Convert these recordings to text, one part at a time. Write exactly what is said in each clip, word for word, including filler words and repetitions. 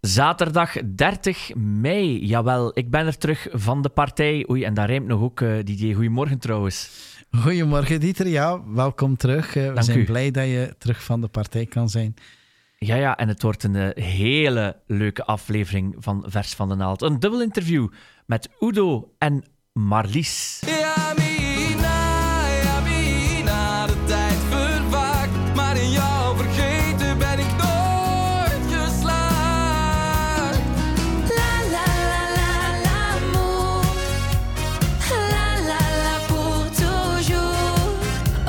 Zaterdag dertig mei. Jawel, ik ben er terug van de partij. Oei, en dat rijmt nog ook, uh, Didier. Goedemorgen trouwens. Goedemorgen, Dieter. Ja, welkom terug. Uh, we Dank zijn u. blij dat je terug van de partij kan zijn. Ja, ja, en het wordt een uh, hele leuke aflevering van Vers van de Naald. Een dubbel interview met Udo en Marlies. Ja, Mina, ja, Mina, de tijd vervaagt, maar in jou vergeten ben ik nooit geslaagd. La la la la l'amour, la la la pour toujours.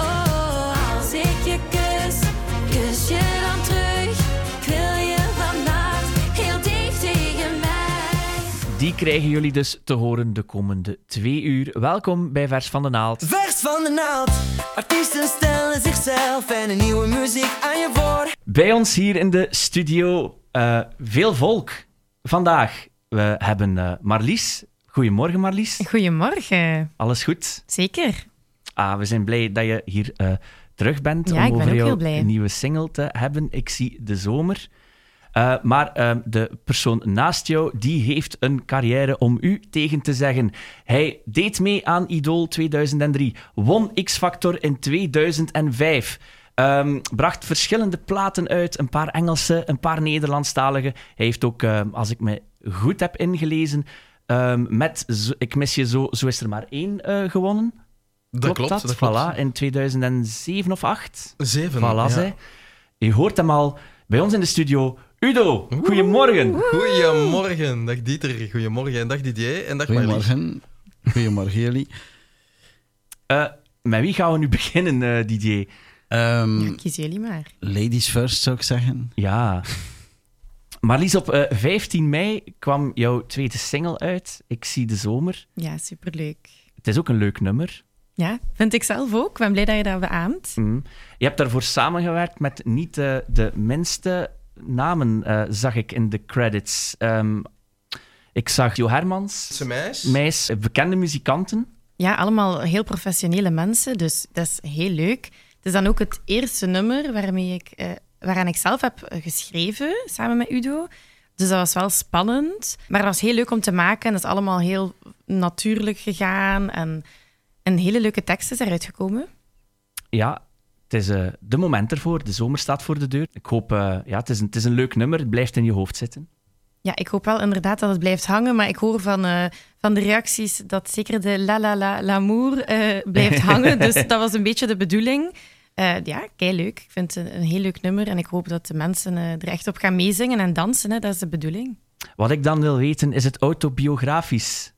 Oh, als ik je kus, kus je dan terug. Ik wil je vannacht heel dicht tegen mij. Die krijgen jullie dus te horen de komende twee uur. Welkom bij Vers van de Naald. Vers van de naald, artiesten stellen zichzelf en een nieuwe muziek aan je voor. Bij ons hier in de studio uh, veel volk. Vandaag we hebben uh, Marlies. Goedemorgen, Marlies. Goedemorgen. Alles goed? Zeker. Ah, we zijn blij dat je hier uh, terug bent Ja, om ik ben over ook jouw heel blij. nieuwe single te hebben. Ik zie de zomer. Uh, maar uh, de persoon naast jou, die heeft een carrière om u tegen te zeggen. Hij deed mee aan Idol tweeduizend drie, won X-Factor in tweeduizend vijf, um, bracht verschillende platen uit, een paar Engelse, een paar Nederlandstalige. Hij heeft ook, uh, als ik me goed heb ingelezen, um, met zo, Ik mis je zo, zo is er maar één uh, gewonnen. Dat klopt, dat? dat klopt. Voilà, in tweeduizend zeven of acht. Zeven. Voilà, ja. zij. Je hoort hem al bij ons in de studio. Udo, goedemorgen. Goedemorgen, dag Dieter. Goedemorgen en dag Didier en dag Marlies. Goedemorgen. Goedemorgen, jullie. Uh, met wie gaan we nu beginnen, uh, Didier? Um, Ja, kies jullie maar. ladies first, zou ik zeggen. Ja. Marlies, op uh, vijftien mei kwam jouw tweede single uit. Ik zie de zomer. Ja, superleuk. Het is ook een leuk nummer. Ja, vind ik zelf ook. Ik ben blij dat je dat beaamt. Mm. Je hebt daarvoor samengewerkt met niet uh, de minste namen, uh, zag ik in de credits. Um, ik zag Jo Hermans, Meis. Meis, bekende muzikanten. Ja, allemaal heel professionele mensen, dus dat is heel leuk. Het is dan ook het eerste nummer waarmee ik, eh, waaraan ik zelf heb eh, geschreven, samen met Udo. Dus dat was wel spannend, maar het was heel leuk om te maken. En dat is allemaal heel natuurlijk gegaan en een hele leuke tekst is eruit gekomen. Ja, het is uh, de moment ervoor. De zomer staat voor de deur. Ik hoop, uh, ja, het is, een, het is een leuk nummer. Het blijft in je hoofd zitten. Ja, ik hoop wel inderdaad dat het blijft hangen, maar ik hoor van, uh, van de reacties dat zeker de la la la l'amour uh, blijft hangen. Dus dat was een beetje de bedoeling. Uh, ja, keileuk. Ik vind het een, een heel leuk nummer en ik hoop dat de mensen uh, er echt op gaan meezingen en dansen. Hè. Dat is de bedoeling. Wat ik dan wil weten, is het autobiografisch?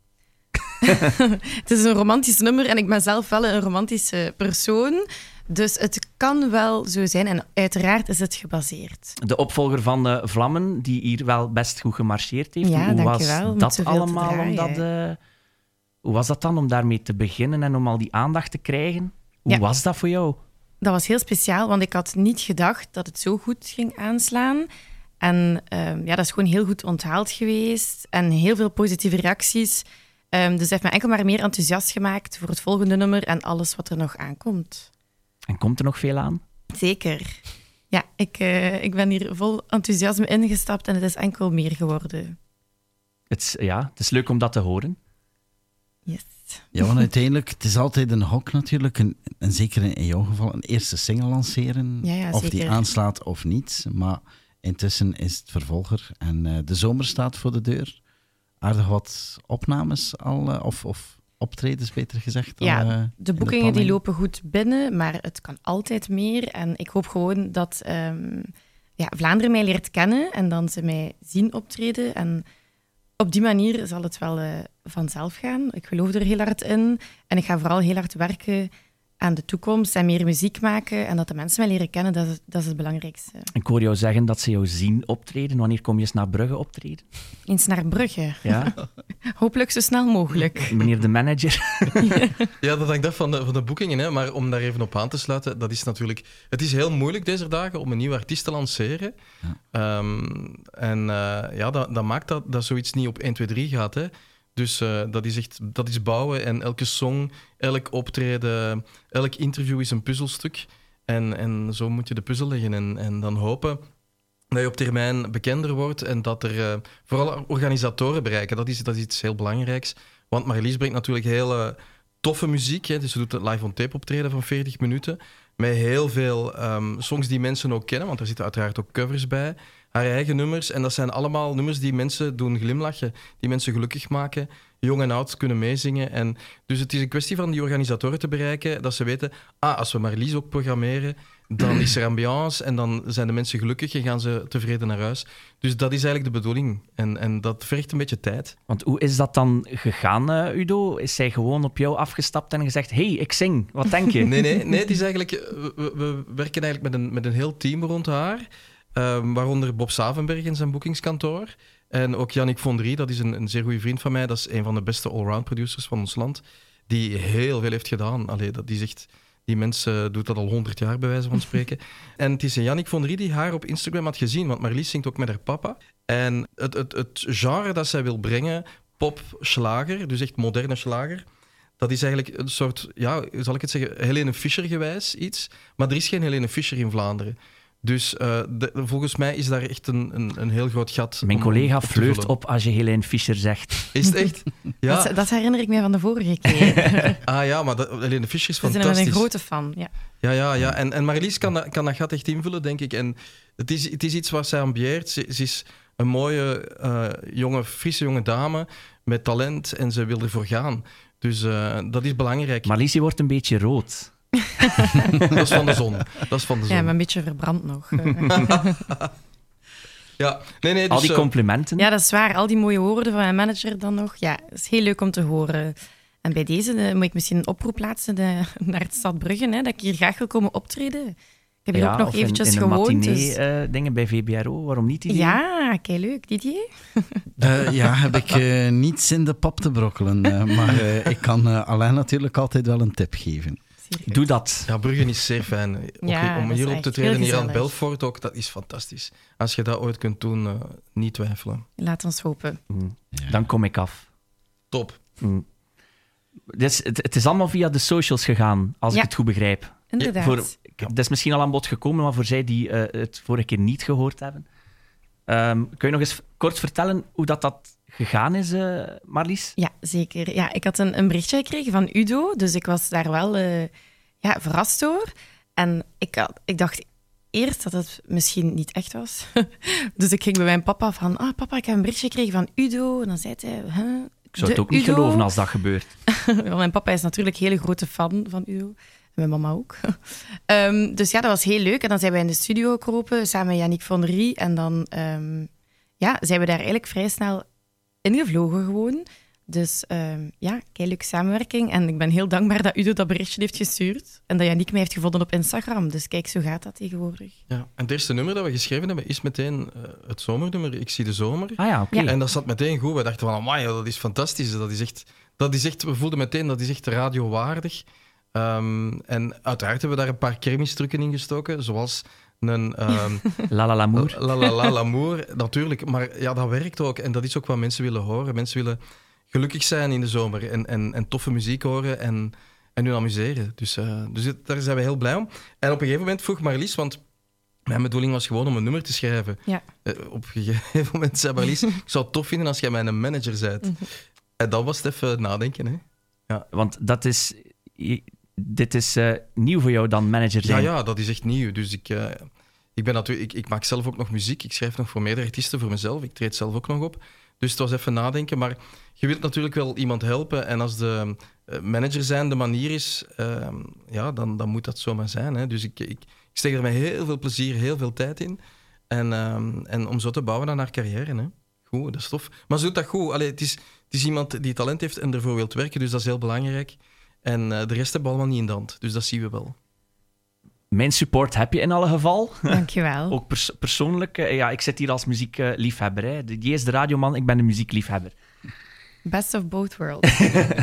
Het is een romantisch nummer en ik ben zelf wel een romantische persoon. Dus het kan wel zo zijn en uiteraard is het gebaseerd. De opvolger van uh, Vlammen, die hier wel best goed gemarcheerd heeft. Ja, hoe was dankjewel, met dat zoveel te allemaal? Om draaien. dat, uh, hoe was dat dan om daarmee te beginnen en om al die aandacht te krijgen? Hoe Ja. was dat voor jou? Dat was heel speciaal, want ik had niet gedacht dat het zo goed ging aanslaan. En um, ja, dat is gewoon heel goed onthaald geweest en heel veel positieve reacties. Um, dus dat heeft me enkel maar meer enthousiast gemaakt voor het volgende nummer en alles wat er nog aankomt. En komt er nog veel aan? Zeker. Ja, ik, uh, ik ben hier vol enthousiasme ingestapt en het is enkel meer geworden. Het is, ja, het is leuk om dat te horen. Yes. Ja, want uiteindelijk, het is altijd een hok natuurlijk. En, en zeker in, in jouw geval, een eerste single lanceren. Ja, ja, of die zeker. aanslaat of niet. Maar intussen is het vervolger. En uh, de zomer staat voor de deur. Aardig wat opnames al, uh, of, of optredens beter gezegd. Al, Ja, uh, de in boekingen die planning. lopen goed binnen, maar het kan altijd meer. En ik hoop gewoon dat um, ja, Vlaanderen mij leert kennen en dan ze mij zien optreden. En op die manier zal het wel uh, vanzelf gaan. Ik geloof er heel hard in. En ik ga vooral heel hard werken aan de toekomst en meer muziek maken. En dat de mensen mij leren kennen, dat is, dat is het belangrijkste. Ik hoor jou zeggen dat ze jou zien optreden. Wanneer kom je eens naar Brugge optreden? Eens naar Brugge. Ja? Hopelijk zo snel mogelijk. Meneer de manager. Ja, dat hangt af van de, van de boekingen, hè. Maar om daar even op aan te sluiten, dat is natuurlijk... Het is heel moeilijk deze dagen om een nieuwe artiest te lanceren. Ja. Um, en uh, ja, dat, dat maakt dat, dat zoiets niet op één, twee, drie gaat, hè. Dus uh, dat is echt dat is bouwen en elke song, elk optreden, elk interview is een puzzelstuk. En, en zo moet je de puzzel leggen en, en dan hopen dat je op termijn bekender wordt en dat er uh, vooral organisatoren bereiken. Dat is, dat is iets heel belangrijks. Want Marlies brengt natuurlijk hele toffe muziek. Hè. Dus ze doet een live on tape optreden van veertig minuten. Met heel veel um, songs die mensen ook kennen, want er zitten uiteraard ook covers bij. Haar eigen nummers. En dat zijn allemaal nummers die mensen doen glimlachen, die mensen gelukkig maken. Jong en oud kunnen meezingen. En dus het is een kwestie van die organisatoren te bereiken, dat ze weten, ah, als we Marlies ook programmeren, dan is er ambiance en dan zijn de mensen gelukkig en gaan ze tevreden naar huis. Dus dat is eigenlijk de bedoeling. En, en dat vergt een beetje tijd. Want hoe is dat dan gegaan, uh, Udo? Is zij gewoon op jou afgestapt en gezegd, hey, ik zing, wat denk je? Nee, nee, nee het is eigenlijk, we, we werken eigenlijk met een, met een heel team rond haar. Uh, waaronder Bob Savenberg in zijn boekingskantoor. En ook Yannick Vondry, dat is een, een zeer goede vriend van mij. Dat is een van de beste allround producers van ons land. Die heel veel heeft gedaan. Allee, dat is echt... Die mensen doet dat al honderd jaar, bij wijze van spreken. En het is een Yannick Vondry die haar op Instagram had gezien, want Marlies zingt ook met haar papa. En het, het, het genre dat zij wil brengen, pop, slager, dus echt moderne slager, dat is eigenlijk een soort, ja, zal ik het zeggen, Helene Fischer gewijs iets. Maar er is geen Helene Fischer in Vlaanderen. Dus uh, de, volgens mij is daar echt een, een, een heel groot gat. Mijn om, collega op flirt op als je Helene Fischer zegt. Is het echt? Ja. Dat, dat herinner ik mij van de vorige keer. Ah ja, maar dat, Helene Fischer is We zijn fantastisch. er een grote fan, ja. Ja, ja, ja. En, en Marlies kan dat, kan dat gat echt invullen, denk ik. En het is, het is iets waar zij ambieert. Ze, ze is een mooie, uh, jonge, frisse jonge dame met talent en ze wil ervoor gaan. Dus uh, dat is belangrijk. Marlies, je wordt een beetje rood. Dat is van de zon. Dat is van de zon. Ja, maar een beetje verbrand nog. Ja, nee, nee. Dus, Al die complimenten. Ja, dat is waar. Al die mooie woorden van mijn manager dan nog. Ja, dat is heel leuk om te horen. En bij deze uh, moet ik misschien een oproep plaatsen de, naar het Stad Brugge, hè, dat ik hier graag wil komen optreden. Ik heb hier ja, ook nog of eventjes in, in gewoond. een Dus... matinee, uh, dingen bij V B R O, waarom niet? Didier? Ja, kei leuk. Didier? Uh, ja, heb ik uh, niets in de pap te brokkelen. Uh, maar uh, ik kan uh, Alain natuurlijk altijd wel een tip geven. Doe dat. Ja, Brugge is zeer fijn. Ook Ja, om dat hier is op te echt treden, heel hier aan gezellig. Belfort ook, dat is fantastisch. Als je dat ooit kunt doen, uh, niet twijfelen. Laat ons hopen. Mm. Ja. Dan kom ik af. Top. Mm. Dus het, het is allemaal via de socials gegaan, als Ja. ik het goed begrijp. Inderdaad. Voor, het is misschien al aan bod gekomen, maar voor zij die uh, het vorige keer niet gehoord hebben. Um, kun je nog eens kort vertellen hoe dat, dat gegaan is, uh, Marlies? Ja, zeker. Ja, ik had een, een berichtje gekregen van Udo, dus ik was daar wel uh, ja, verrast door. En ik, had, ik dacht eerst dat het misschien niet echt was. Dus ik ging bij mijn papa van, ah papa, ik heb een berichtje gekregen van Udo. En dan zei hij, huh? Ik zou het De ook niet Udo? geloven als dat gebeurt. Want mijn papa is natuurlijk een hele grote fan van Udo. En mijn mama ook. Um, dus ja, dat was heel leuk. En dan zijn we in de studio gekropen, samen met Yannick Vondry. En dan um, ja, zijn we daar eigenlijk vrij snel ingevlogen gewoon. Dus um, ja, kei leuke samenwerking. En ik ben heel dankbaar dat Udo dat berichtje heeft gestuurd. En dat Yannick mij heeft gevonden op Instagram. Dus kijk, zo gaat dat tegenwoordig. Ja. En het eerste nummer dat we geschreven hebben is meteen uh, het zomernummer. Ik zie de zomer. Ah ja, oké. Ja. En dat zat meteen goed. We dachten van, amai, dat is fantastisch. Dat is echt, dat is echt, we voelden meteen, dat is echt radiowaardig. Um, en uiteraard hebben we daar een paar kermistrukken in gestoken, zoals een... Um, La la l'amour. La la la l'amour, natuurlijk. Maar ja, dat werkt ook. En dat is ook wat mensen willen horen. Mensen willen gelukkig zijn in de zomer en, en, en toffe muziek horen en, en hun amuseren. Dus, uh, dus daar zijn we heel blij om. En op een gegeven moment vroeg Marlies, want mijn bedoeling was gewoon om een nummer te schrijven. Ja. Uh, op een gegeven moment zei Marlies, ik zou het tof vinden als jij mijn manager bent. Mm-hmm. En dat was het even nadenken. Hè? Ja. Want dat is... Dit is uh, nieuw voor jou dan manager zijn. Ja, ja, dat is echt nieuw. Dus ik, uh, ik, ben natuurlijk, ik, ik maak zelf ook nog muziek. Ik schrijf nog voor meerdere artiesten, voor mezelf. Ik treed zelf ook nog op. Dus het was even nadenken. Maar je wilt natuurlijk wel iemand helpen. En als de uh, manager zijn de manier is, uh, ja, dan, dan moet dat zomaar zijn. Hè. Dus ik, ik, ik steek er met heel veel plezier, heel veel tijd in. En, uh, en om zo te bouwen aan haar carrière. Hè. Goed, dat is tof. Maar ze doet dat goed. Allee, het, is, het is iemand die talent heeft en ervoor wil werken. Dus dat is heel belangrijk. En uh, de rest hebben we allemaal niet in de hand. Dus dat zien we wel. Mijn support heb je in alle geval. Dankjewel. Ook pers- persoonlijk. Uh, ja, ik zit hier als muziekliefhebber. Uh, Die is de radioman, ik ben de muziekliefhebber. Best of both worlds.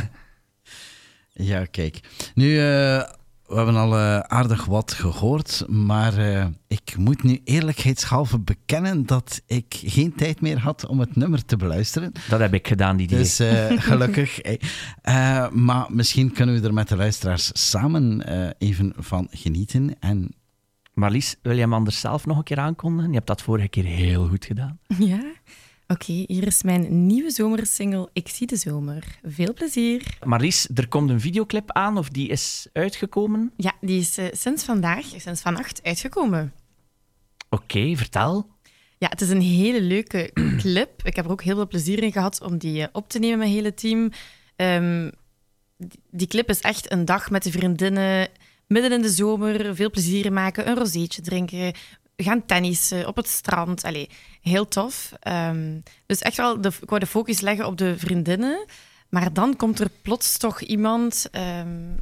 Ja, kijk. Nu, uh, we hebben al uh, aardig wat gehoord, maar uh, ik moet nu eerlijkheidshalve bekennen dat ik geen tijd meer had om het nummer te beluisteren. Dat heb ik gedaan, die Dus uh, gelukkig. uh, maar misschien kunnen we er met de luisteraars samen uh, even van genieten. En Marlies, wil je hem anders zelf nog een keer aankondigen? Je hebt dat vorige keer heel goed gedaan. Ja? Oké, hier is mijn nieuwe zomersingle Ik zie de zomer. Veel plezier. Marlies, er komt een videoclip aan, of die is uitgekomen? Ja, die is uh, sinds vandaag, sinds vannacht, uitgekomen. Oké, okay, vertel. Ja, het is een hele leuke clip. Ik heb er ook heel veel plezier in gehad om die uh, op te nemen met mijn hele team. Um, die, die clip is echt een dag met de vriendinnen, midden in de zomer, veel plezier maken, een rozeetje drinken, gaan tennissen op het strand. Allee, heel tof. Um, dus echt wel, de, ik wou de focus leggen op de vriendinnen. Maar dan komt er plots toch iemand um,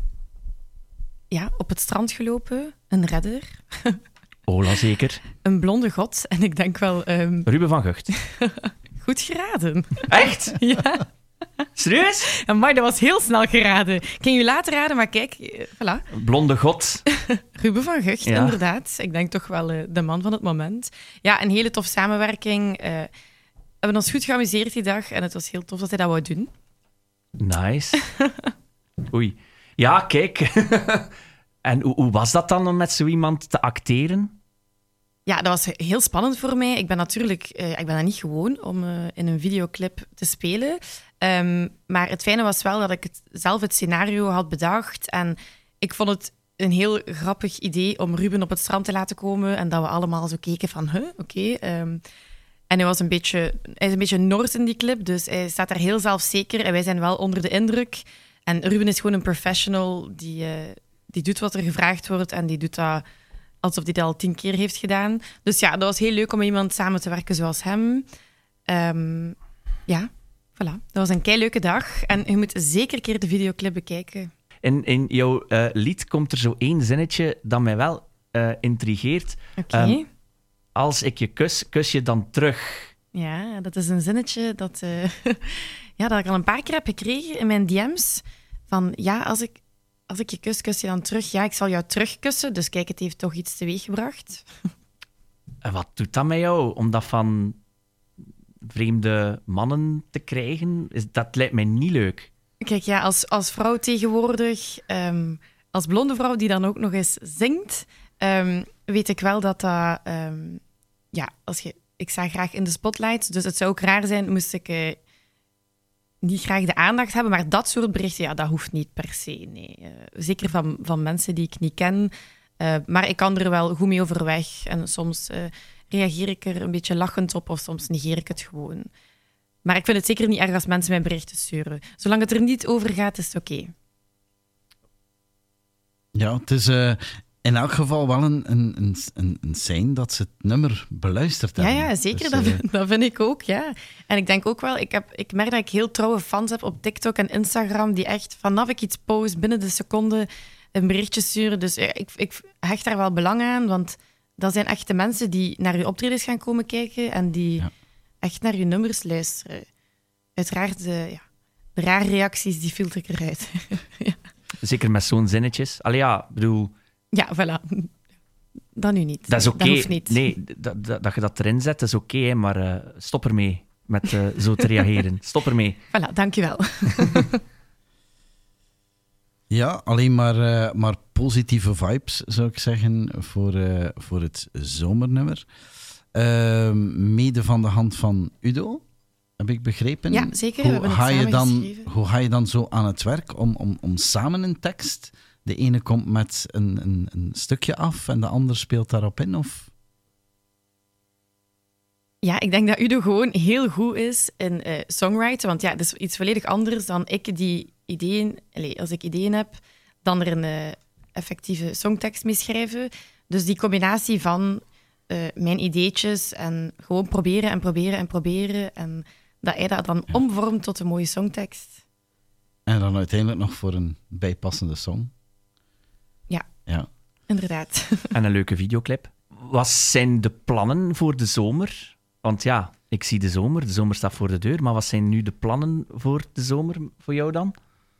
ja, op het strand gelopen, een redder. Ola zeker. Een blonde god. En ik denk wel... Um... Ruben van Gucht. Goed geraden. Echt? Ja. Serieus? Maar dat was heel snel geraden. Ik ging je later raden, maar kijk, uh, voilà. Blonde god. Ruben van Gucht, ja. Inderdaad. Ik denk toch wel uh, de man van het moment. Ja, een hele tof samenwerking. Uh, we hebben ons goed geamuseerd die dag en het was heel tof dat hij dat wou doen. Nice. Oei. Ja, kijk. En hoe, hoe was dat dan om met zo iemand te acteren? Ja, dat was heel spannend voor mij. Ik ben natuurlijk uh, ik ben dat niet gewoon om uh, in een videoclip te spelen. Um, maar het fijne was wel dat ik het, zelf het scenario had bedacht. En ik vond het een heel grappig idee om Ruben op het strand te laten komen. En dat we allemaal zo keken van, huh, oké. Okay. Um, en hij, was een beetje, hij is een beetje Noord in die clip, dus hij staat daar heel zelfzeker. En wij zijn wel onder de indruk. En Ruben is gewoon een professional die, uh, die doet wat er gevraagd wordt. En die doet dat alsof hij dat al tien keer heeft gedaan. Dus ja, dat was heel leuk om met iemand samen te werken zoals hem. Um, ja, voilà. Dat was een keileuke dag. En je moet zeker een keer de videoclip bekijken. In, in jouw uh, lied komt er zo één zinnetje dat mij wel uh, intrigeert. Oké. Okay. Um, als ik je kus, kus je dan terug. Ja, dat is een zinnetje dat, uh, ja, dat ik al een paar keer heb gekregen in mijn D M's. Van ja, als ik... Als ik je kus, kus je dan terug? Ja, ik zal jou terugkussen. Dus kijk, het heeft toch iets teweeggebracht. En wat doet dat met jou? Om dat van vreemde mannen te krijgen? Is, dat lijkt mij niet leuk. Kijk, ja, als, als vrouw tegenwoordig, um, als blonde vrouw die dan ook nog eens zingt, um, weet ik wel dat dat... Um, ja, als je, ik sta graag in de spotlight, dus het zou ook raar zijn moest ik... Uh, niet graag de aandacht hebben, maar dat soort berichten, ja, dat hoeft niet per se. Nee. Uh, zeker van, van mensen die ik niet ken. Uh, maar ik kan er wel goed mee overweg. En soms uh, reageer ik er een beetje lachend op of soms negeer ik het gewoon. Maar ik vind het zeker niet erg als mensen mij berichten sturen. Zolang het er niet over gaat, is het oké. Okay. Ja, het is uh, in elk geval wel een, een, een, een sein dat ze het nummer beluisterd hebben. Ja, ja zeker. Dus, dat, uh... dat vind ik ook, ja. En ik denk ook wel, ik, heb, ik merk dat ik heel trouwe fans heb op TikTok en Instagram die echt vanaf ik iets post binnen de seconde een berichtje sturen. Dus ja, ik, ik hecht daar wel belang aan, want dat zijn echt de mensen die naar je optredens gaan komen kijken en die ja. echt naar je nummers luisteren. Uiteraard, de, ja, de rare reacties, die filter ik eruit. Ja. Zeker met zo'n zinnetjes. Allee, ja, bedoel... Ja, voilà. Dat nu niet. Dat is oké. Okay. Nee, dat, dat, dat je dat erin zet, is oké, okay, maar uh, stop ermee met uh, zo te reageren. Stop ermee. Voilà, dankjewel. Ja, alleen maar, uh, maar positieve vibes, zou ik zeggen, voor, uh, voor het zomernummer. Uh, mede van de hand van Udo, heb ik begrepen. Ja, zeker. Hoe, we hebben ga, het je samen dan, geschreven. hoe ga je dan zo aan het werk om, om, om samen een tekst... De ene komt met een, een, een stukje af en de ander speelt daarop in, of? Ja, ik denk dat Udo gewoon heel goed is in uh, songwriten. Want ja, dat is iets volledig anders dan ik die ideeën... Allez, als ik ideeën heb, dan er een uh, effectieve songtekst mee schrijven. Dus die combinatie van uh, mijn ideetjes en gewoon proberen en proberen en proberen. En dat hij dat dan ja. omvormt tot een mooie songtekst. En dan uiteindelijk nog voor een bijpassende song. Ja, ja. Inderdaad. En een leuke videoclip. Wat zijn de plannen voor de zomer? Want ja, ik zie de zomer, de zomer staat voor de deur, maar wat zijn nu de plannen voor de zomer voor jou dan?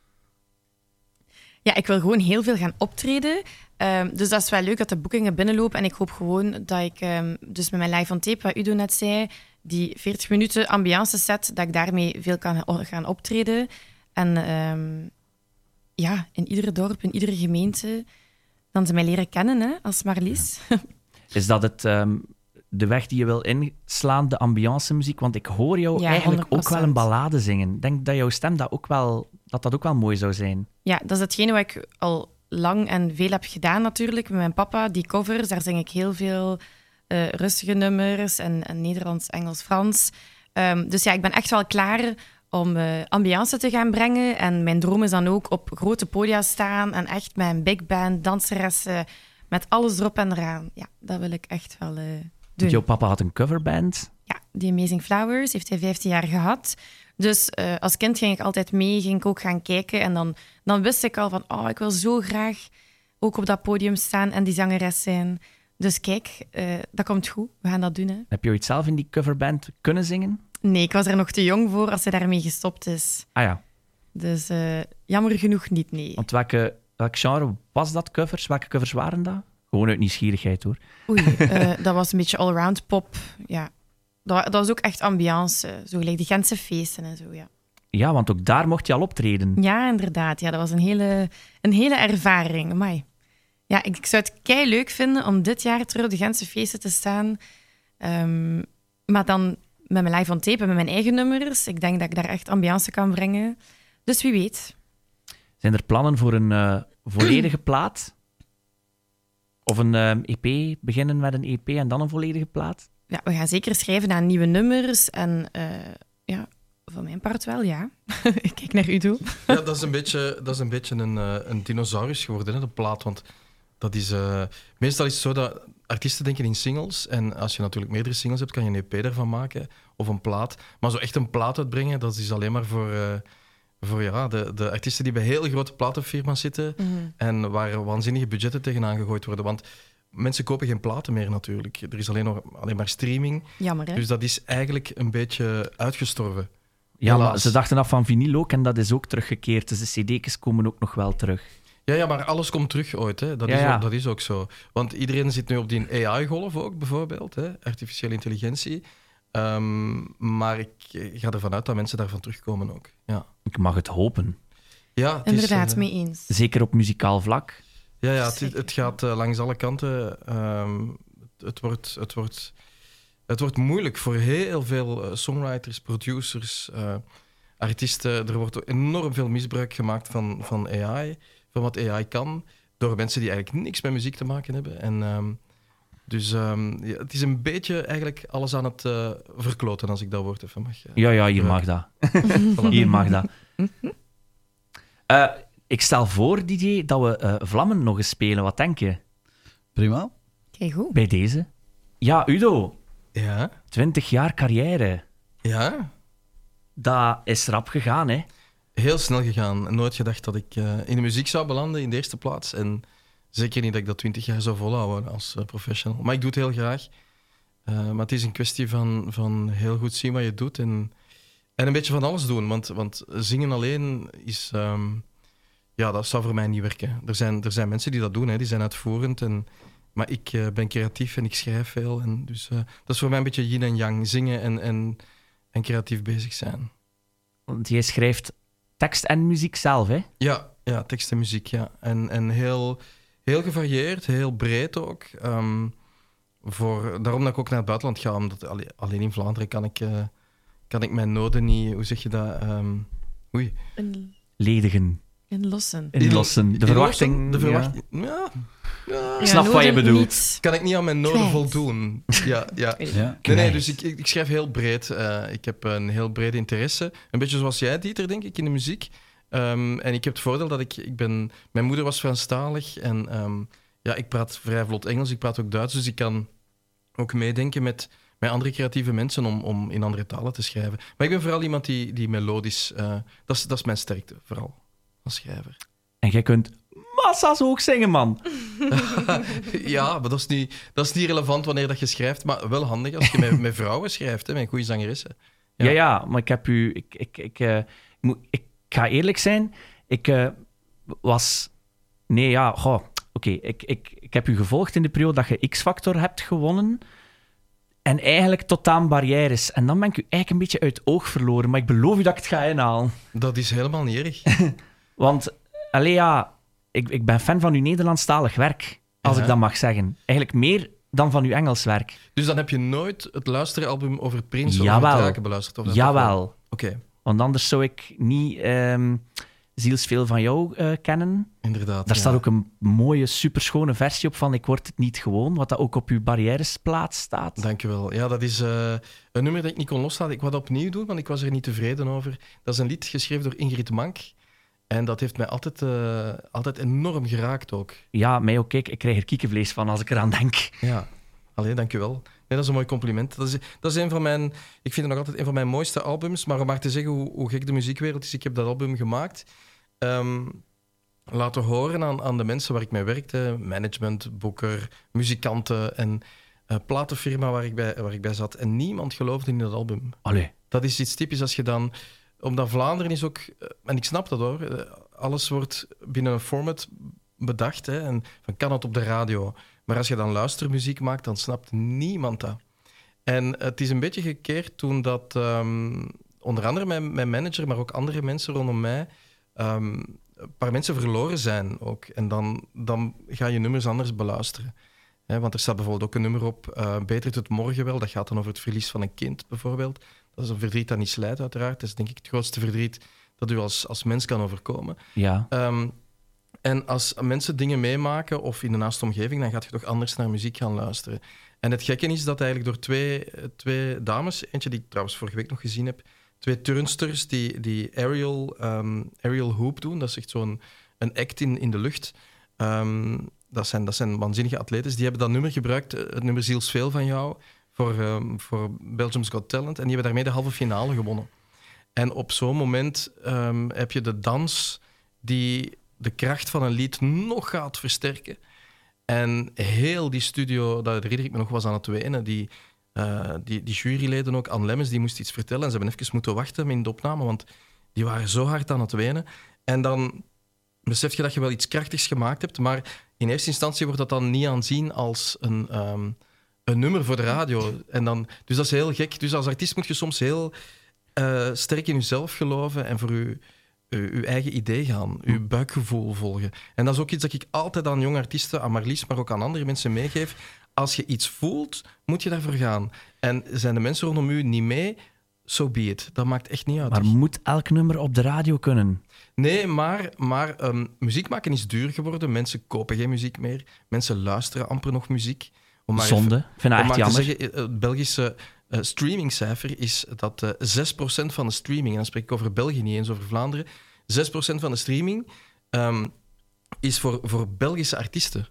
Ja, ik wil gewoon heel veel gaan optreden. Um, dus dat is wel leuk dat de boekingen binnenlopen. En ik hoop gewoon dat ik, um, dus met mijn live on tape, wat Udo net zei, die veertig minuten ambiance set, dat ik daarmee veel kan gaan optreden. En um, ja, in ieder dorp, in iedere gemeente. dan ze mij leren kennen hè, als Marlies. Is dat het, ehm, de weg die je wil inslaan, de ambiance muziek? Want ik hoor jou Ja, eigenlijk honderd ook wel procent. een ballade zingen. Ik denk dat jouw stem dat ook wel, dat dat ook wel mooi zou zijn. Ja, dat is hetgene wat ik al lang en veel heb gedaan natuurlijk. Met mijn papa, die covers, daar zing ik heel veel eh, rustige nummers en, en Nederlands, Engels, Frans. Ehm, dus ja, ik ben echt wel klaar om eh, ambiance te gaan brengen. En mijn droom is dan ook op grote podia staan en echt met een big band, danseressen, met alles erop en eraan. Ja, dat wil ik echt wel eh, doen. Jouw papa had een coverband. Ja, die Amazing Flowers heeft hij vijftien jaar gehad. Dus eh, als kind ging ik altijd mee, ging ik ook gaan kijken. En dan, dan wist ik al van, oh, ik wil zo graag ook op dat podium staan en die zangeres zijn. Dus kijk, eh, dat komt goed. We gaan dat doen, hè. Heb je ooit zelf in die coverband kunnen zingen? Nee, ik was er nog te jong voor als ze daarmee gestopt is. Ah ja, Dus eh, jammer genoeg niet, nee. want welke, welk genre was dat, covers? Welke covers waren dat? Gewoon uit nieuwsgierigheid, hoor. Oei, eh, dat was een beetje allround pop. Ja. Dat, dat was ook echt ambiance. Zo gelijk die Gentse feesten en zo, ja. Ja, want ook daar mocht je al optreden. Ja, inderdaad. Ja, dat was een hele, een hele ervaring. Amai. Ja, ik, ik zou het kei leuk vinden om dit jaar terug op de Gentse feesten te staan. Ehm, maar dan met mijn live on tape en met mijn eigen nummers. Ik denk dat ik daar echt ambiance kan brengen. Dus wie weet. Zijn er plannen voor een eh, volledige plaat? Of een eh, E P, beginnen met een E P en dan een volledige plaat? Ja, we gaan zeker schrijven aan nieuwe nummers. En eh, ja, van mijn part wel, ja. Ik kijk naar Udo. Ja, dat is een beetje, dat is een, beetje een, eh, een dinosaurus geworden, hè, de plaat. Want dat is, eh, meestal is het zo dat artiesten denken in singles. En als je natuurlijk meerdere singles hebt, kan je een E P ervan maken. Of een plaat. Maar zo echt een plaat uitbrengen, dat is alleen maar voor, eh, voor ja, de, de artiesten die bij hele grote platenfirma's zitten. Mhm. En waar waanzinnige budgetten tegenaan gegooid worden. Want mensen kopen geen platen meer natuurlijk. Er is alleen, nog, alleen maar streaming. Jammer, hè? Dus dat is eigenlijk een beetje uitgestorven. Ja, maar Helaas. ze dachten af van vinyl ook en dat is ook teruggekeerd. Dus de cd's komen ook nog wel terug. Ja, ja, maar alles komt terug ooit. Hè. Dat, Ja, is ja. ook, dat is ook zo. Want iedereen zit nu op die A I-golf ook, bijvoorbeeld. Hè. Artificiële intelligentie. Ehm, maar ik eh, ga ervan uit dat mensen daarvan terugkomen ook. Ja, Ik mag het hopen. ja het is, Inderdaad, eh, mee eens. Zeker op muzikaal vlak. Ja, ja het, Zeker. het gaat eh, langs alle kanten. Ehm, het, het, wordt, het, wordt, het wordt moeilijk voor heel veel eh, songwriters, producers, eh, artiesten. Er wordt enorm veel misbruik gemaakt van, van A I, van wat A I kan, door mensen die eigenlijk niks met muziek te maken hebben. En, ehm, dus ehm, ja, het is een beetje eigenlijk alles aan het eh, verkloten, als ik dat woord even mag. eh. Ja, ja, hier mag dat. Voilà. Hier mag dat. Eh, ik stel voor, D J, dat we eh, Vlammen nog eens spelen. Wat denk je Prima. Kijk goed. bij deze? Ja, Udo, Ja, twintig jaar carrière. ja. Dat is rap gegaan, hè? Heel snel gegaan. Nooit gedacht dat ik eh, in de muziek zou belanden in de eerste plaats. En zeker niet dat ik dat twintig jaar zou volhouden als eh, professional. Maar ik doe het heel graag. Eh, maar het is een kwestie van, van heel goed zien wat je doet en, en een beetje van alles doen. Want, want zingen alleen is... ehm, ja, dat zou voor mij niet werken. Er zijn, er zijn mensen die dat doen, hè, die zijn uitvoerend. En, maar ik eh, ben creatief en ik schrijf veel. En dus eh, dat is voor mij een beetje yin en yang. Zingen en, en, en creatief bezig zijn. Want jij schrijft tekst en muziek zelf, hè? Ja, ja, tekst en muziek, ja. En, en heel, heel gevarieerd, heel breed ook. Ehm, voor, daarom dat ik ook naar het buitenland ga, omdat alle- alleen in Vlaanderen kan ik, eh, kan ik mijn noden niet... Hoe zeg je dat? Ehm, oei. In, Ledigen, in lossen. inlossen. De verwachting... Inlossen? De ja. verwachting... Ja. Ja. Ik snap wat je noden bedoelt. niet. Kan ik niet aan mijn noden Kwijt. voldoen. Ja, ja. Ja. Nee, nee, Kwijt. dus ik, ik, ik schrijf heel breed. Eh, ik heb een heel brede interesse. Een beetje zoals jij, Dieter, denk ik, in de muziek. Ehm, en ik heb het voordeel dat ik... ik ben, mijn moeder was Franstalig en ehm, ja, ik praat vrij vlot Engels. Ik praat ook Duits, dus ik kan ook meedenken met, met andere creatieve mensen om, om in andere talen te schrijven. Maar ik ben vooral iemand die, die melodisch... eh, dat, is, dat is mijn sterkte, vooral, als schrijver. En jij kunt massa's hoog zingen, man. Ja, maar dat is, niet, dat is niet relevant wanneer dat je schrijft, maar wel handig als je met, met vrouwen schrijft, hè, met goede zangeressen. Ja, Ja. ja, maar ik heb u... Ik, ik, ik, eh, ik, moet, ik ga eerlijk zijn. Ik eh, was... Nee, ja, goh. Oké, ik, ik, ik heb u gevolgd in de periode dat je X-Factor hebt gewonnen. En eigenlijk tot aan barrières. En dan ben ik u eigenlijk een beetje uit het oog verloren. Maar ik beloof u dat ik het ga inhalen. Dat is helemaal niet erg. Want, allee, ja... ik, ik ben fan van uw Nederlandstalig werk, als Ja. ik dat mag zeggen. Eigenlijk meer dan van uw Engels werk. Dus dan heb je nooit het luisteralbum over Prince of Jawel. over Draken beluisterd? Of dat toch wel? Jawel. Oké, Want anders zou ik niet ehm Zielsveel van jou eh, kennen. inderdaad. Daar ja. staat ook een mooie, superschone versie op van Ik word het niet gewoon, wat dat ook op uw barrièresplaat staat. Dankjewel. Ja, dat is eh, een nummer dat ik niet kon loslaten. Ik wou dat opnieuw doen, want ik was er niet tevreden over. Dat is een lied geschreven door Ingrid Mank. En dat heeft mij altijd, eh, altijd enorm geraakt ook. Ja, mij ook. Kijk, ik krijg er kiekenvlees van als ik eraan denk. Ja, allee, dankjewel. Nee, dat is een mooi compliment. Dat is, dat is een van mijn, ik vind het nog altijd een van mijn mooiste albums. Maar om maar te zeggen hoe, hoe gek de muziekwereld is, ik heb dat album gemaakt. Ehm, laten horen aan, aan de mensen waar ik mee werkte. Management, boeker, muzikanten en uh, platenfirma waar ik, bij, waar ik bij zat. En niemand geloofde in dat album. Allee. Dat is iets typisch als je dan... Omdat Vlaanderen is ook... uh, En ik snap dat hoor. uh, Alles wordt binnen een format bedacht. Hè, en van kan het op de radio. Maar als je dan luistermuziek maakt, dan snapt niemand dat. En het is een beetje gekeerd toen dat... Um, onder andere mijn, mijn manager, maar ook andere mensen rondom mij... Um, een paar mensen verloren zijn ook. En dan, dan ga je nummers anders beluisteren. Hè, want er staat bijvoorbeeld ook een nummer op... Uh, Beter het morgen wel. Dat gaat dan over het verlies van een kind, bijvoorbeeld. Dat is een verdriet dat niet slijt, uiteraard. Dat is denk ik het grootste verdriet dat u als, als mens kan overkomen. Ja. Um, en als mensen dingen meemaken of in de naaste omgeving, dan gaat je toch anders naar muziek gaan luisteren. En het gekke is dat eigenlijk door twee, twee dames, eentje die ik trouwens vorige week nog gezien heb, twee turnsters die, die aerial, um, aerial hoop doen, dat is echt zo'n een act in, in de lucht. Um, dat, zijn, dat zijn waanzinnige atletes. Die hebben dat nummer gebruikt, het nummer Zielsveel van jou, voor, um, voor Belgium's Got Talent. En die hebben daarmee de halve finale gewonnen. En op zo'n moment um, heb je de dans die de kracht van een lied nog gaat versterken. En heel die studio, dat herinner ik me nog, was aan het wenen. Die, uh, die, die juryleden ook, Anne Lemmens, die moest iets vertellen. En ze hebben even moeten wachten in de opname, want die waren zo hard aan het wenen. En dan besef je dat je wel iets krachtigs gemaakt hebt, maar in eerste instantie wordt dat dan niet aanzien als een, um, een nummer voor de radio. En dan, dus dat is heel gek. Dus als artiest moet je soms heel uh, sterk in jezelf geloven en voor je... uw eigen idee gaan, uw buikgevoel volgen. En dat is ook iets dat ik altijd aan jonge artiesten, aan Marlies, maar ook aan andere mensen meegeef. Als je iets voelt, moet je daarvoor gaan. En zijn de mensen rondom u niet mee, so be it. Dat maakt echt niet uit. Maar moet elk nummer op de radio kunnen? Nee, maar, maar um, muziek maken is duur geworden. Mensen kopen geen muziek meer. Mensen luisteren amper nog muziek. Om maar Zonde. Even, Ik vind dat om echt maar jammer. te zeggen, het Belgische uh, streamingcijfer is dat uh, zes procent van de streaming, en dan spreek ik over België, niet eens over Vlaanderen, zes procent van de streaming um, is voor, voor Belgische artiesten.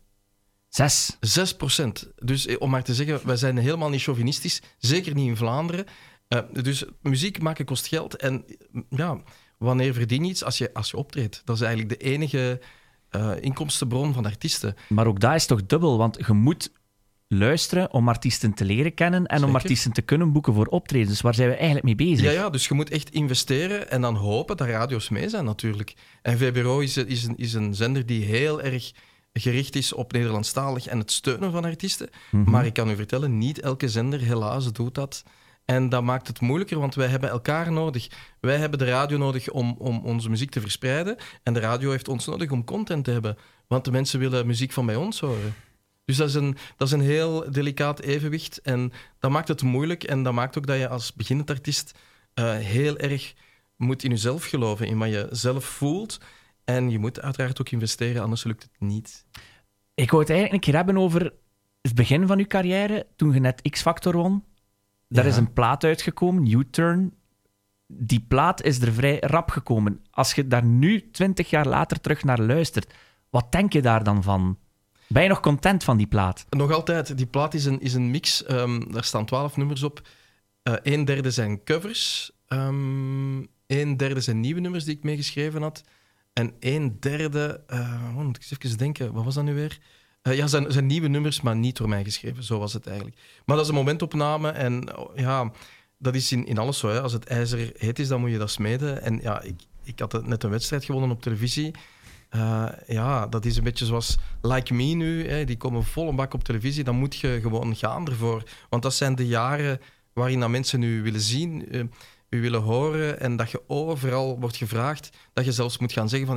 Zes. zes procent. Dus eh, om maar te zeggen, wij zijn helemaal niet chauvinistisch, zeker niet in Vlaanderen. Uh, dus muziek maken kost geld. En ja, wanneer verdien je iets? Als je, als je optreedt. Dat is eigenlijk de enige uh, inkomstenbron van artiesten. Maar ook dat is toch dubbel, want je moet luisteren om artiesten te leren kennen en om Zeker. artiesten te kunnen boeken voor optredens. Dus waar zijn we eigenlijk mee bezig? Ja, ja, dus je moet echt investeren en dan hopen dat radio's mee zijn natuurlijk. En V B R O is, is, een, is een zender die heel erg gericht is op Nederlandstalig en het steunen van artiesten. Mhm. Maar ik kan u vertellen, niet elke zender helaas doet dat. En dat maakt het moeilijker, want wij hebben elkaar nodig. Wij hebben de radio nodig om, om onze muziek te verspreiden. En de radio heeft ons nodig om content te hebben. Want de mensen willen muziek van bij ons horen. Dus dat is een, dat is een heel delicaat evenwicht. En dat maakt het moeilijk. En dat maakt ook dat je als beginnend artiest uh, heel erg moet in jezelf geloven. In wat je zelf voelt. En je moet uiteraard ook investeren, anders lukt het niet. Ik wou het eigenlijk een keer hebben over het begin van uw carrière, toen je net X-Factor won. Daar Ja. is een plaat uitgekomen, U-Turn. Die plaat is er vrij rap gekomen. Als je daar nu, twintig jaar later, terug naar luistert, wat denk je daar dan van? Ben je nog content van die plaat? Nog altijd. Die plaat is een, is een mix. Um, daar staan twaalf nummers op. Uh, een derde zijn covers. Um, een derde zijn nieuwe nummers die ik meegeschreven had. En een derde... Uh, oh, moet ik eens even denken. Wat was dat nu weer? Uh, ja, zijn, zijn nieuwe nummers, maar niet door mij geschreven. Zo was het eigenlijk. Maar dat is een momentopname. En oh, ja, dat is in, in alles zo. Hè. Als het ijzer heet is, dan moet je dat smeden. En ja, ik, ik had net een wedstrijd gewonnen op televisie. Uh, ja, dat is een beetje zoals Like Me nu. Hè. Die komen vol een bak op televisie. Dan moet je gewoon gaan ervoor. Want dat zijn de jaren waarin dat mensen u willen zien, uh, u willen horen. En dat je overal wordt gevraagd. Dat je zelfs moet gaan zeggen van... ja,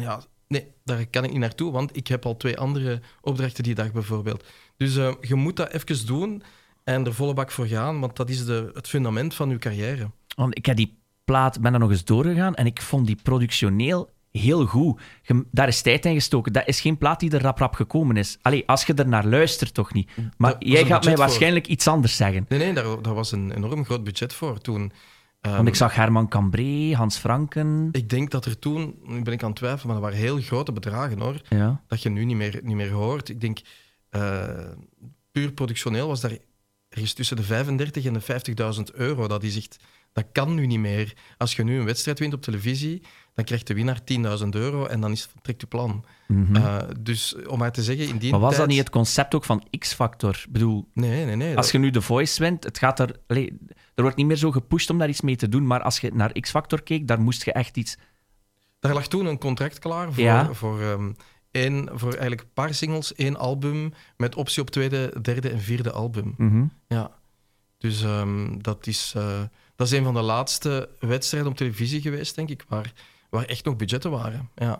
Nee, daar kan ik niet naartoe, want ik heb al twee andere opdrachten die dag bijvoorbeeld. Dus uh, je moet dat even doen en er volle bak voor gaan, want dat is de, het fundament van je carrière. Want ik heb die plaat, ben er nog eens doorgegaan en ik vond die productioneel heel goed. Je, daar is tijd in gestoken. Dat is geen plaat die er rap rap gekomen is. Allee, als je er naar luistert, toch niet. Maar Daar was jij een gaat mij budget waarschijnlijk iets anders zeggen. Nee, nee, daar, daar was een enorm groot budget voor toen. Um, Want ik zag Herman Cambré, Hans Franken. Ik denk dat er toen, nu ben ik aan het twijfelen, maar dat waren heel grote bedragen hoor. Ja. Dat je nu niet meer, niet meer hoort. Ik denk, uh, puur productioneel was daar ergens tussen de vijfendertig en de vijftigduizend euro. Dat is echt, dat kan nu niet meer. Als je nu een wedstrijd wint op televisie, dan krijgt de winnaar tienduizend euro en dan is het je plan. Mm-hmm. Uh, dus om maar te zeggen, in die Maar was tijd... dat niet het concept ook van X-Factor? Ik bedoel, Nee, nee, nee. als je nu The Voice wint, het gaat er... Allee, er wordt niet meer zo gepusht om daar iets mee te doen, maar als je naar X-Factor keek, daar moest je echt iets... Daar lag toen een contract klaar voor, Ja. voor, um, één, voor eigenlijk een paar singles, één album, met optie op tweede, derde en vierde album. Mm-hmm. Ja. Dus um, dat, is, uh, dat is een van de laatste wedstrijden op televisie geweest, denk ik, waar, waar echt nog budgetten waren. Ja.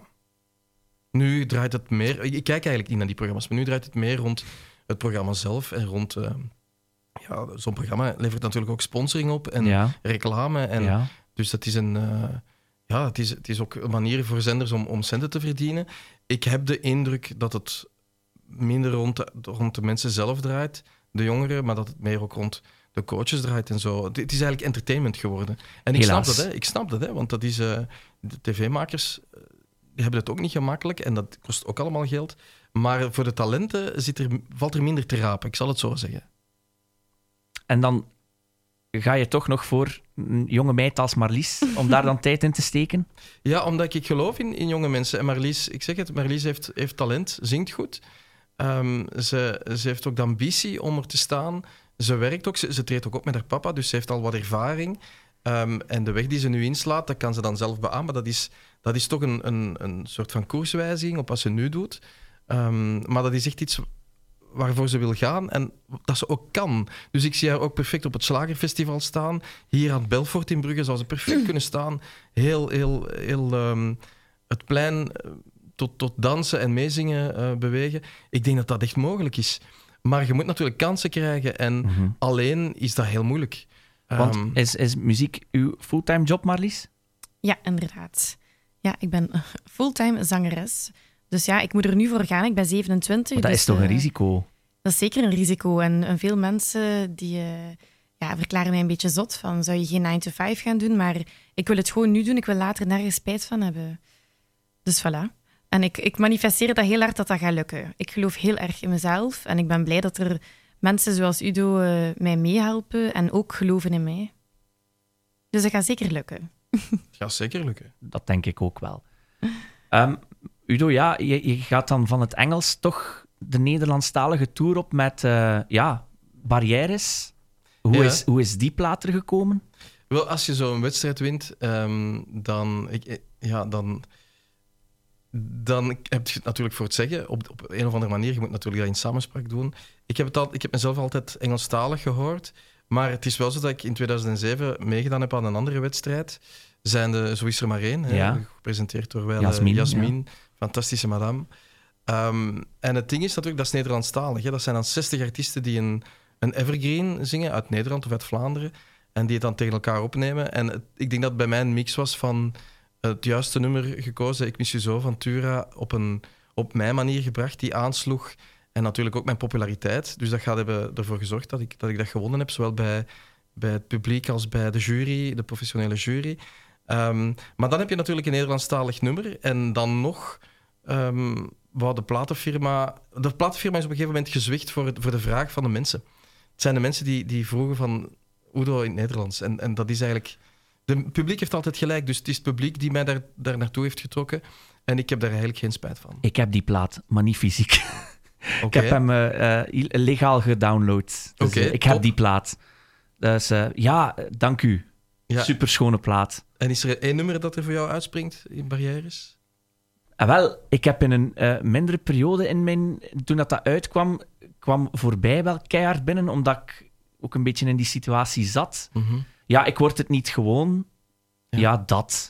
Nu draait het meer... Ik kijk eigenlijk niet naar die programma's, maar nu draait het meer rond het programma zelf en rond... Uh, ja, zo'n programma levert natuurlijk ook sponsoring op en Ja. reclame. En Ja. Dus dat is een... Uh, ja, het is, het is ook een manier voor zenders om, om centen te verdienen. Ik heb de indruk dat het minder rond de, rond de mensen zelf draait, de jongeren, maar dat het meer ook rond de coaches draait en zo. Het is eigenlijk entertainment geworden. En ik Helaas. snap dat, hè. Ik snap dat, hè, want dat is... Uh, de tv-makers uh, die hebben het ook niet gemakkelijk en dat kost ook allemaal geld. Maar voor de talenten zit er, valt er minder te rapen, ik zal het zo zeggen. En dan ga je toch nog voor een jonge meid als Marlies, om daar dan tijd in te steken? Ja, omdat ik geloof in, in jonge mensen. En Marlies, ik zeg het, Marlies heeft, heeft talent, zingt goed. Um, ze, ze heeft ook de ambitie om er te staan. Ze werkt ook, ze, ze treedt ook op met haar papa, dus ze heeft al wat ervaring. Um, en de weg die ze nu inslaat, dat kan ze dan zelf beamen. Maar dat is, dat is toch een, een, een soort van koerswijziging op wat ze nu doet. Um, maar dat is echt iets waarvoor ze wil gaan en dat ze ook kan. Dus ik zie haar ook perfect op het Slagerfestival staan. Hier aan het Belfort in Brugge zou ze perfect kunnen staan. Heel, heel, heel um, het plein tot, tot dansen en meezingen uh, bewegen. Ik denk dat dat echt mogelijk is. Maar je moet natuurlijk kansen krijgen en Mm-hmm. alleen is dat heel moeilijk. Want Um, is, is muziek uw fulltime job, Marlies? Ja, inderdaad. Ja, ik ben fulltime zangeres. Dus ja, ik moet er nu voor gaan. Ik ben zevenentwintig. Maar dat dus, is toch een uh, risico? Dat is zeker een risico. En, en veel mensen die, uh, ja, verklaren mij een beetje zot van, zou je geen nine to five gaan doen? Maar ik wil het gewoon nu doen. Ik wil later nergens spijt van hebben. Dus voilà. En ik, ik manifesteer dat heel hard dat dat gaat lukken. Ik geloof heel erg in mezelf. En ik ben blij dat er mensen zoals Udo uh, mij meehelpen en ook geloven in mij. Dus dat gaat zeker lukken. Het gaat zeker lukken. Dat denk ik ook wel. Um, Udo, ja, je, je gaat dan van het Engels toch de Nederlandstalige tour op met uh, ja, barrières. Hoe, Ja. is, hoe is die plaat er gekomen? Wel, als je zo'n wedstrijd wint, um, dan, ik, ja, dan, dan heb je het natuurlijk voor het zeggen. Op, op een of andere manier, je moet natuurlijk dat in samenspraak doen. Ik heb, het al, ik heb mezelf altijd Engelstalig gehoord. Maar het is wel zo dat ik in tweeduizend zeven meegedaan heb aan een andere wedstrijd. Zijnde Zo is er maar één, hè, Ja. gepresenteerd door wel Jasmin, Jasmin, fantastische madame. Um, en het ding is natuurlijk, dat is Nederlandstalig. Hè. Dat zijn dan zestig artiesten die een, een evergreen zingen uit Nederland of uit Vlaanderen. En die het dan tegen elkaar opnemen. En het, ik denk dat het bij mij een mix was van het juiste nummer gekozen. Ik mis je zo van Tura op, een, op mijn manier gebracht, die aansloeg. En natuurlijk ook mijn populariteit. Dus dat gaat hebben ervoor gezorgd dat ik dat, ik dat gewonnen heb. Zowel bij, bij het publiek als bij de jury, de professionele jury. Um, maar dan heb je natuurlijk een Nederlandstalig nummer. En dan nog um, wou de platenfirma... De platenfirma is op een gegeven moment gezwicht voor, het, voor de vraag van de mensen. Het zijn de mensen die, die vroegen van Udo in het Nederlands. En, en dat is eigenlijk... Het publiek heeft altijd gelijk. Dus het is het publiek die mij daar, daar naartoe heeft getrokken. En ik heb daar eigenlijk geen spijt van. Ik heb die plaat, magnifiek. Okay. Ik heb hem uh, uh, legaal gedownload. Dus, Okay, uh, ik top. heb die plaat. Dus uh, ja, dank u. Ja. Superschone plaat. En is er één nummer dat er voor jou uitspringt in barrières? En wel, ik heb in een uh, mindere periode in mijn... Toen dat, dat uitkwam, kwam voorbij wel keihard binnen, omdat ik ook een beetje in die situatie zat. Mm-hmm. Ja, ik word het niet gewoon. Ja, Ja. dat.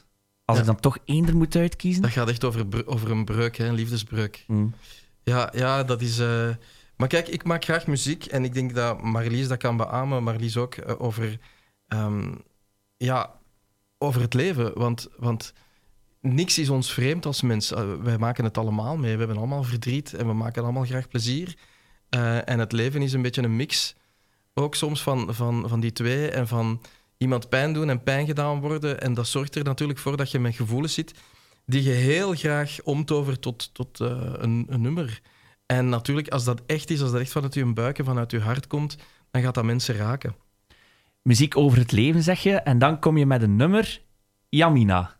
Als Ja. ik dan toch één er moet uitkiezen. Dat gaat echt over, br- over een breuk, hè, een liefdesbreuk. Mm. Ja, ja, dat is... eh, Maar kijk, ik maak graag muziek en ik denk dat Marlies dat kan beamen, Marlies ook, eh, over, ehm, ja, over het leven. Want, want niks is ons vreemd als mens. Eh, wij maken het allemaal mee. We hebben allemaal verdriet en we maken allemaal graag plezier. Eh, en het leven is een beetje een mix, ook soms van, van, van die twee en van iemand pijn doen en pijn gedaan worden. En dat zorgt er natuurlijk voor dat je met gevoelens zit die je heel graag omtovert tot, tot uh, een, een nummer. En natuurlijk, als dat echt is, als dat echt vanuit je buik en vanuit je hart komt, dan gaat dat mensen raken. Muziek over het leven, zeg je. En dan kom je met een nummer. Yamina.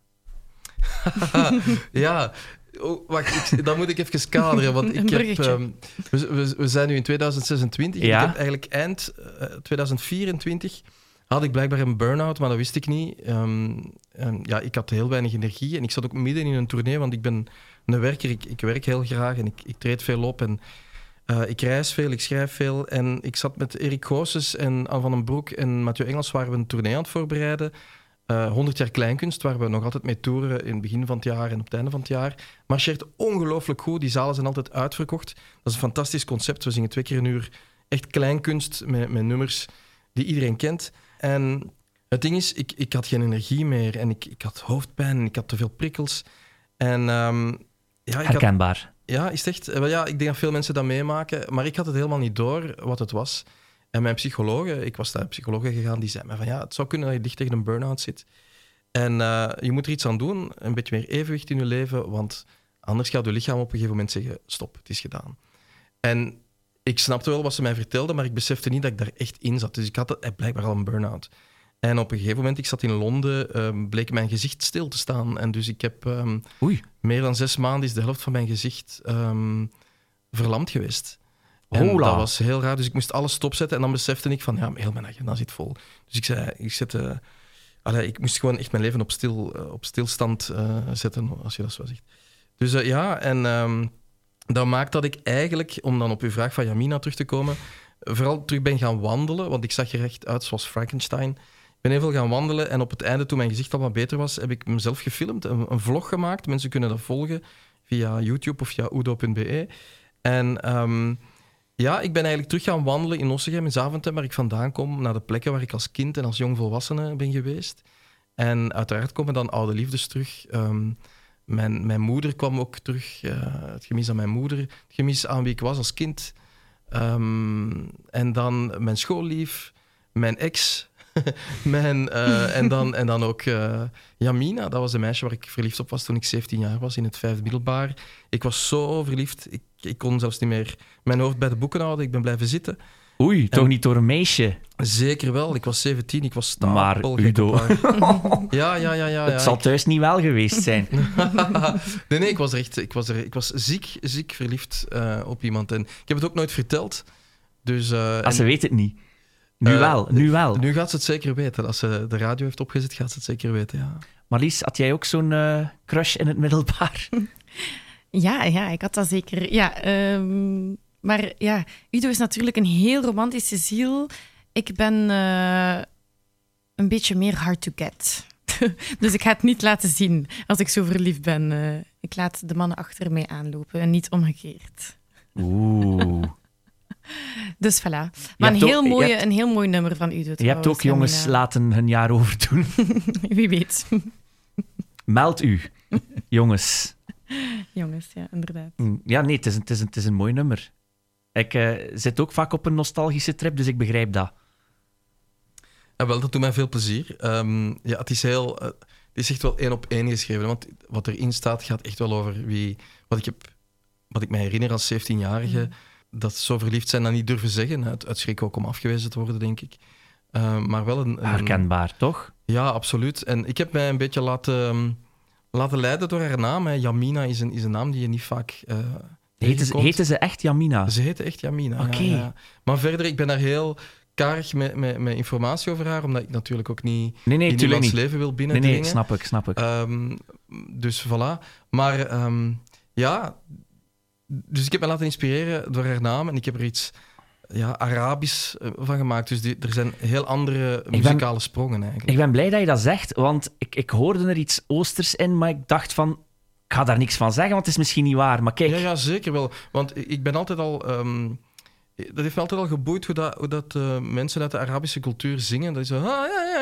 Ja, oh, wacht, ik, dan moet ik even kaderen. Want Een ik heb, bruggetje. um, we, we, we zijn nu in tweeduizend zesentwintig. Ja. Ik heb eigenlijk eind uh, tweeduizend vierentwintig had ik blijkbaar een burn-out, maar dat wist ik niet. Um, en ja, ik had heel weinig energie en ik zat ook midden in een tournee, want ik ben een werker. Ik, ik werk heel graag en ik, ik treed veel op en uh, ik reis veel, ik schrijf veel. En ik zat met Erik Goossens en Anne van den Broek en Mathieu Engels waren we een tournee aan het voorbereiden. Uh, honderd jaar kleinkunst, waar we nog altijd mee toeren in het begin van het jaar en op het einde van het jaar. Marcheert ongelooflijk goed. Die zalen zijn altijd uitverkocht. Dat is een fantastisch concept. We zingen twee keer een uur echt kleinkunst met, met nummers die iedereen kent. En het ding is, ik, ik had geen energie meer en ik, ik had hoofdpijn en ik had te veel prikkels. En um, ja, ik had, Herkenbaar. ja, is het echt? Wel ja, ik denk dat veel mensen dat meemaken, maar ik had het helemaal niet door wat het was. En mijn psychologe, ik was naar een psychologe gegaan, die zei me van ja, het zou kunnen dat je dicht tegen een burn-out zit. En uh, je moet er iets aan doen, een beetje meer evenwicht in je leven, want anders gaat je lichaam op een gegeven moment zeggen, stop, het is gedaan. En ik snapte wel wat ze mij vertelde, maar ik besefte niet dat ik daar echt in zat. Dus ik had het, blijkbaar al een burn-out. En op een gegeven moment, ik zat in Londen, um, bleek mijn gezicht stil te staan. En dus ik heb um, Oei. meer dan zes maanden is de helft van mijn gezicht um, verlamd geweest. En Hola. dat was heel raar, dus ik moest alles stopzetten. En dan besefte ik van, ja, heel mijn agenda zit vol. Dus ik zei, ik, zette, allee, ik moest gewoon echt mijn leven op, stil, uh, op stilstand uh, zetten, als je dat zo zegt. Dus uh, ja, en um, dat maakt dat ik eigenlijk, om dan op uw vraag van Yamina terug te komen, vooral terug ben gaan wandelen, want ik zag er echt uit zoals Frankenstein. Ik ben heel veel gaan wandelen en op het einde, toen mijn gezicht al wat beter was, heb ik mezelf gefilmd, een, een vlog gemaakt. Mensen kunnen dat volgen via YouTube of via udo punt be. En um, ja, ik ben eigenlijk terug gaan wandelen in Ossegem, in Zaventem, waar ik vandaan kom, naar de plekken waar ik als kind en als jong volwassene ben geweest. En uiteraard komen dan oude liefdes terug. Um, mijn, mijn moeder kwam ook terug, uh, het gemis aan mijn moeder, het gemis aan wie ik was als kind. Um, en dan mijn schoollief, mijn ex, mijn, uh, en, dan, en dan ook uh, Yamina. Dat was een meisje waar ik verliefd op was toen ik zeventien jaar was, in het vijfde middelbaar. Ik was zo verliefd, ik, ik kon zelfs niet meer mijn hoofd bij de boeken houden. Ik ben blijven zitten. Oei, En- toch niet door een meisje. Zeker wel, ik was zeventien, ik was stapel. Maar Udo, Ja, ja, ja. ja, ja. het zal thuis niet wel geweest zijn. nee, nee, ik was er echt... Ik was, er, ik was ziek, ziek verliefd uh, op iemand. En ik heb het ook nooit verteld. Dus, uh, Als en- ze weet het niet. Nu Uh, wel, nu wel. Nu gaat ze het zeker weten. Als ze de radio heeft opgezet, gaat ze het zeker weten, ja. Marlies, had jij ook zo'n eh, crush in het middelbaar? Ja, ja, ik had dat zeker. Ja, ehm, maar ja, Udo is natuurlijk een heel romantische ziel. Ik ben eh, een beetje meer hard to get. Dus ik ga het niet laten zien als ik zo verliefd ben. Eh, ik laat de mannen achter mij aanlopen en niet omgekeerd. Oeh. Dus voilà. Maar hebt een heel, ook- je mooie, hebt- een heel mooi nummer van Udo. Je hebt trouwens, ook jongens Yamina. laten hun jaar overdoen. Wie weet. Meld u, jongens. Jongens, ja, inderdaad. Mm, Ja, nee, het is een, het is een, het is een mooi nummer. Ik eh, zit ook vaak op een nostalgische trip, dus ik begrijp dat. Ja, wel, dat doet mij veel plezier. Um, ja, het is heel... Uh, het is echt wel één op één geschreven. Want wat erin staat, gaat echt wel over wie... Wat ik, heb, wat ik me herinner als zeventienjarige... Mm. Dat zo verliefd zijn, dat niet durven zeggen. Uit, uit schrik ook om afgewezen te worden, denk ik. Uh, maar wel een... een Herkenbaar, toch? Ja, absoluut. En ik heb mij een beetje laten, um, laten leiden door haar naam. Hè. Yamina is een, is een naam die je niet vaak uh, Heten ze, tegenkomt. heten ze echt Yamina? Ze heette echt Yamina. Oké. Ja, ja. Maar verder, ik ben daar heel karig met, met, met informatie over haar, omdat ik natuurlijk ook niet Nee, nee, in tuurlijk iemands niet. leven wil Nee, binnendringen. nee, snap ik, snap ik. Um, dus voilà. Maar um, ja, dus ik heb me laten inspireren door haar naam en ik heb er iets ja, Arabisch uh, van gemaakt. Dus die, er zijn heel andere muzikale ben, sprongen eigenlijk. Ik ben blij dat je dat zegt, want ik, ik hoorde er iets Oosters in, maar ik dacht van, ik ga daar niks van zeggen, want het is misschien niet waar. Maar kijk... Ja, ja, zeker wel. Want ik ben altijd al... Um, dat heeft me altijd al geboeid hoe dat, hoe dat uh, mensen uit de Arabische cultuur zingen. Dat is zo...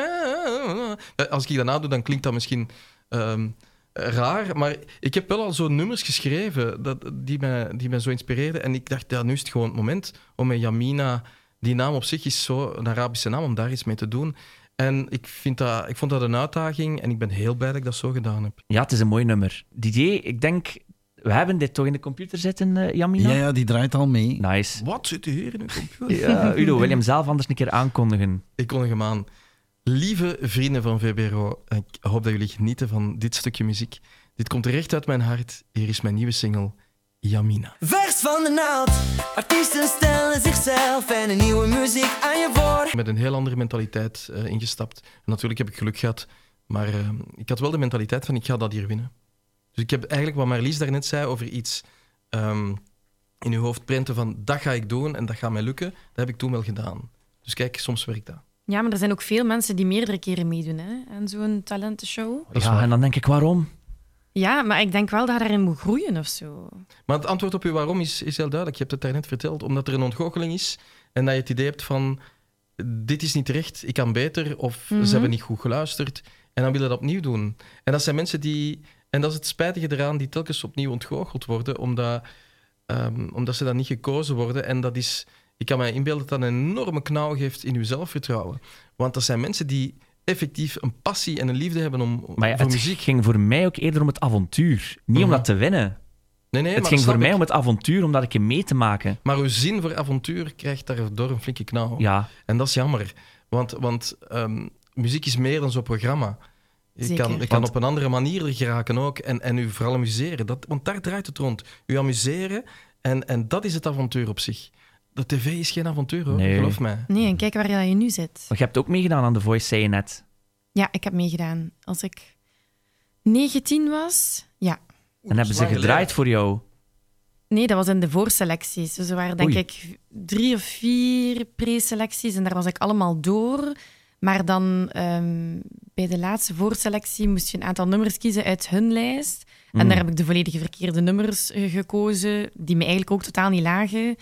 Als ik dat nadoe, dan klinkt dat misschien... Um, raar, maar ik heb wel al zo nummers geschreven dat, die, mij, die mij zo inspireerden. En ik dacht, ja, nu is het gewoon het moment om met Yamina... Die naam op zich is zo een Arabische naam, om daar iets mee te doen. En ik, vind dat, ik vond dat een uitdaging en ik ben heel blij dat ik dat zo gedaan heb. Ja, het is een mooi nummer. Didier, ik denk... We hebben dit toch in de computer zitten, uh, Yamina? Ja, ja, die draait al mee. Nice. Wat zit er hier in de computer? Ja, Udo, wil je hem zelf anders een keer aankondigen? Ik kondig hem aan. Lieve vrienden van V B R O, ik hoop dat jullie genieten van dit stukje muziek. Dit komt recht uit mijn hart. Hier is mijn nieuwe single, Yamina. Vers van de naald, artiesten stellen zichzelf en een nieuwe muziek aan je voor. Met een heel andere mentaliteit uh, ingestapt. En natuurlijk heb ik geluk gehad, maar uh, ik had wel de mentaliteit van ik ga dat hier winnen. Dus ik heb eigenlijk wat Marlies daarnet zei over iets um, in je hoofd prenten van dat ga ik doen en dat gaat mij lukken. Dat heb ik toen wel gedaan. Dus kijk, soms werkt dat. Ja, maar er zijn ook veel mensen die meerdere keren meedoen hè, aan zo'n talentenshow. Ja, en dan denk ik, waarom? Ja, maar ik denk wel dat je daarin moet groeien of zo. Maar het antwoord op je waarom is, is heel duidelijk. Je hebt het daarnet verteld. Omdat er een ontgoocheling is en dat je het idee hebt van dit is niet terecht, ik kan beter of Mm-hmm. ze hebben niet goed geluisterd. En dan willen dat opnieuw doen. En dat zijn mensen die... En dat is het spijtige eraan, die telkens opnieuw ontgoocheld worden, omdat, um, omdat ze dan niet gekozen worden. En dat is... Ik kan me inbeelden dat dat een enorme knauw geeft in uw zelfvertrouwen. Want dat zijn mensen die effectief een passie en een liefde hebben om, Maar ja, voor het muziek. ging voor mij ook eerder om het avontuur. Niet Mhm. om dat te winnen. Nee, nee, het maar ging dat voor snap mij ik. om het avontuur, om dat ik je mee te maken. Maar uw zin voor avontuur krijgt daardoor een flinke knauw. Ja, En dat is jammer. Want, want um, muziek is meer dan zo'n programma. Je Zeker. kan, je kan Want- op een andere manier geraken ook en, en u vooral amuseren. Dat, want daar draait het rond. U amuseren en, en dat is het avontuur op zich. De tv is geen avontuur hoor, Nee. geloof mij. Nee, en kijk waar je nu zit. maar je hebt ook meegedaan aan The Voice, zei je net. Ja, ik heb meegedaan. Als ik negentien was, ja. En hebben ze lang gedraaid voor jou. Nee, dat was in de voorselecties. Dus er waren denk Oei. ik drie of vier preselecties en daar was ik allemaal door. Maar dan ehm, bij de laatste voorselectie moest je een aantal nummers kiezen uit hun lijst. En Mm. daar heb ik de volledige verkeerde nummers eh, gekozen, die me eigenlijk ook totaal niet lagen.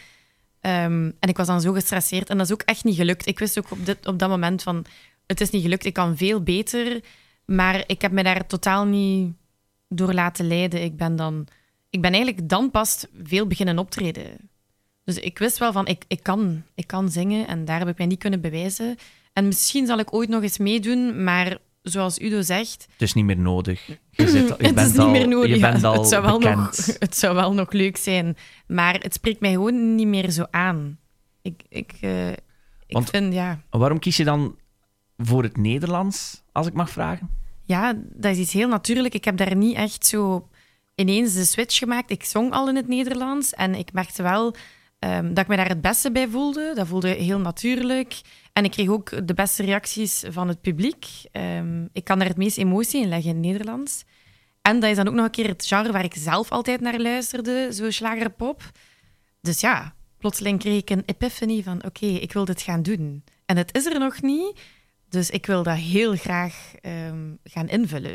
Ehm, en ik was dan zo gestresseerd en dat is ook echt niet gelukt. Ik wist ook op, dit, op dat moment van, het is niet gelukt, ik kan veel beter. Maar ik heb me daar totaal niet door laten leiden. Ik ben, dan, ik ben eigenlijk dan pas veel beginnen optreden. Dus ik wist wel van, ik, ik, kan, ik kan zingen en daar heb ik mij niet kunnen bewijzen. En misschien zal ik ooit nog eens meedoen, maar zoals Udo zegt... Het is niet meer nodig. Je, zit, je het bent is niet al, meer nodig. Je bent Ja, al het, zou wel bekend. nog, het zou wel nog leuk zijn. Maar het spreekt mij gewoon niet meer zo aan. Ik, ik, uh, ik Want- vind, ja... Waarom kies je dan voor het Nederlands, als ik mag vragen? Ja, dat is iets heel natuurlijk. Ik heb daar niet echt zo ineens de switch gemaakt. Ik zong al in het Nederlands en ik merkte wel um, dat ik me daar het beste bij voelde. Dat voelde heel natuurlijk. En ik kreeg ook de beste reacties van het publiek. Um, ik kan daar het meest emotie in leggen in het Nederlands. En dat is dan ook nog een keer het genre waar ik zelf altijd naar luisterde, zo slagerpop. Dus ja, plotseling kreeg ik een epiphany van oké, okay, ik wil dit gaan doen. En het is er nog niet, dus ik wil dat heel graag um, gaan invullen.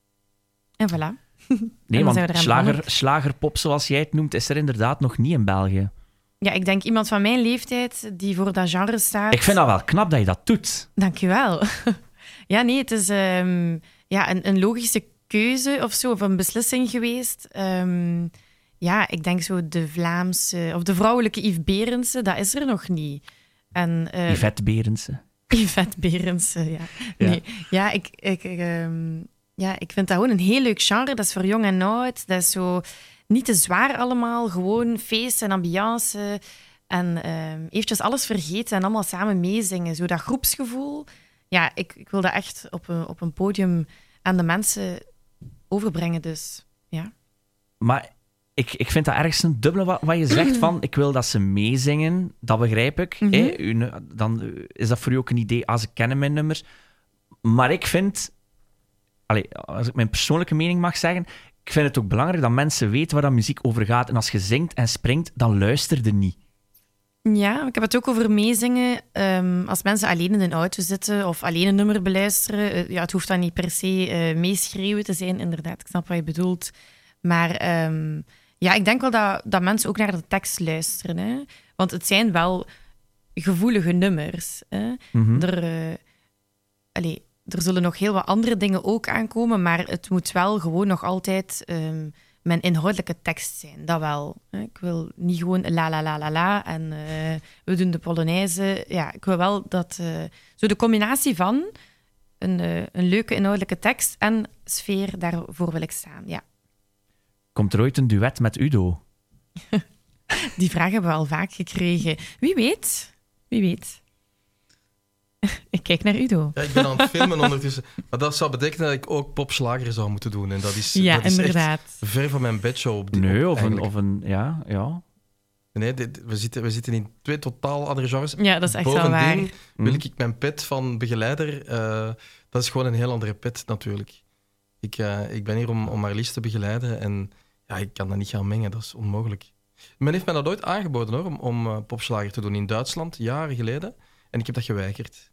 En voilà. Nee, dan zijn we want eraan slager, begonnen. slagerpop, zoals jij het noemt, is er inderdaad nog niet in België. Ja, ik denk iemand van mijn leeftijd die voor dat genre staat... Ik vind dat wel knap dat je dat doet. Dank je wel. Ja, nee, het is um, ja, een, een logische keuze of zo, of een beslissing geweest. Um, ja, ik denk zo de Vlaamse... Of de vrouwelijke Yves Berendse, dat is er nog niet. En, uh, Yvette Berendse. Yvette Berendse, ja. Ja. Nee, ja, ik, ik, um, ja, ik vind dat gewoon een heel leuk genre. Dat is voor jong en oud. Dat is zo niet te zwaar allemaal. Gewoon feest en ambiance. En um, eventjes alles vergeten en allemaal samen meezingen. Zo dat groepsgevoel. Ja, ik, ik wil dat echt op een, op een podium aan de mensen overbrengen. Dus ja. Maar ik, ik vind dat ergens een dubbele wat, wat je zegt van ik wil dat ze meezingen, dat begrijp ik. Mhm. Hè? U- Dan is dat voor u ook een idee, als ik kennen mijn nummers. Maar ik vind, allee, als ik mijn persoonlijke mening mag zeggen, ik vind het ook belangrijk dat mensen weten waar dat muziek over gaat. En als je zingt en springt, dan luister je niet. Ja, ik heb het ook over meezingen. Um, als mensen alleen in een auto zitten of alleen een nummer beluisteren, uh, ja, het hoeft dan niet per se uh, meeschreeuwen te zijn, inderdaad. Ik snap wat je bedoelt. Maar um, ja, ik denk wel dat, dat mensen ook naar de tekst luisteren. Hè? Want het zijn wel gevoelige nummers. Hè? Mm-hmm. Er, uh, allez, er zullen nog heel wat andere dingen ook aankomen, maar het moet wel gewoon nog altijd... Um, mijn inhoudelijke tekst zijn, dat wel. Ik wil niet gewoon la la la la la en uh, we doen de Polonaise. Ja, ik wil wel dat... Uh, zo de combinatie van een, uh, een leuke inhoudelijke tekst en sfeer, daarvoor wil ik staan, ja. Komt er ooit een duet met Udo? Die vraag hebben we al vaak gekregen. Wie weet? Wie weet? Ik kijk naar Udo. Ja, ik ben aan het filmen ondertussen. Maar dat zou betekenen dat ik ook popslager zou moeten doen. En dat is, ja, dat is inderdaad. Echt ver van mijn bedshow. Op die, nee, op, of, een, of een... Ja, ja. Nee, dit, we, zitten, we zitten in twee totaal andere genres. Ja, dat is echt Bovendien wel waar. wil ik mijn pet van begeleider... Uh, dat is gewoon een heel andere pet, natuurlijk. Ik, uh, ik ben hier om, om Marlies te begeleiden. En ja, ik kan dat niet gaan mengen. Dat is onmogelijk. Men heeft mij dat ooit aangeboden, hoor, om, om uh, popslager te doen in Duitsland, jaren geleden. En ik heb dat geweigerd.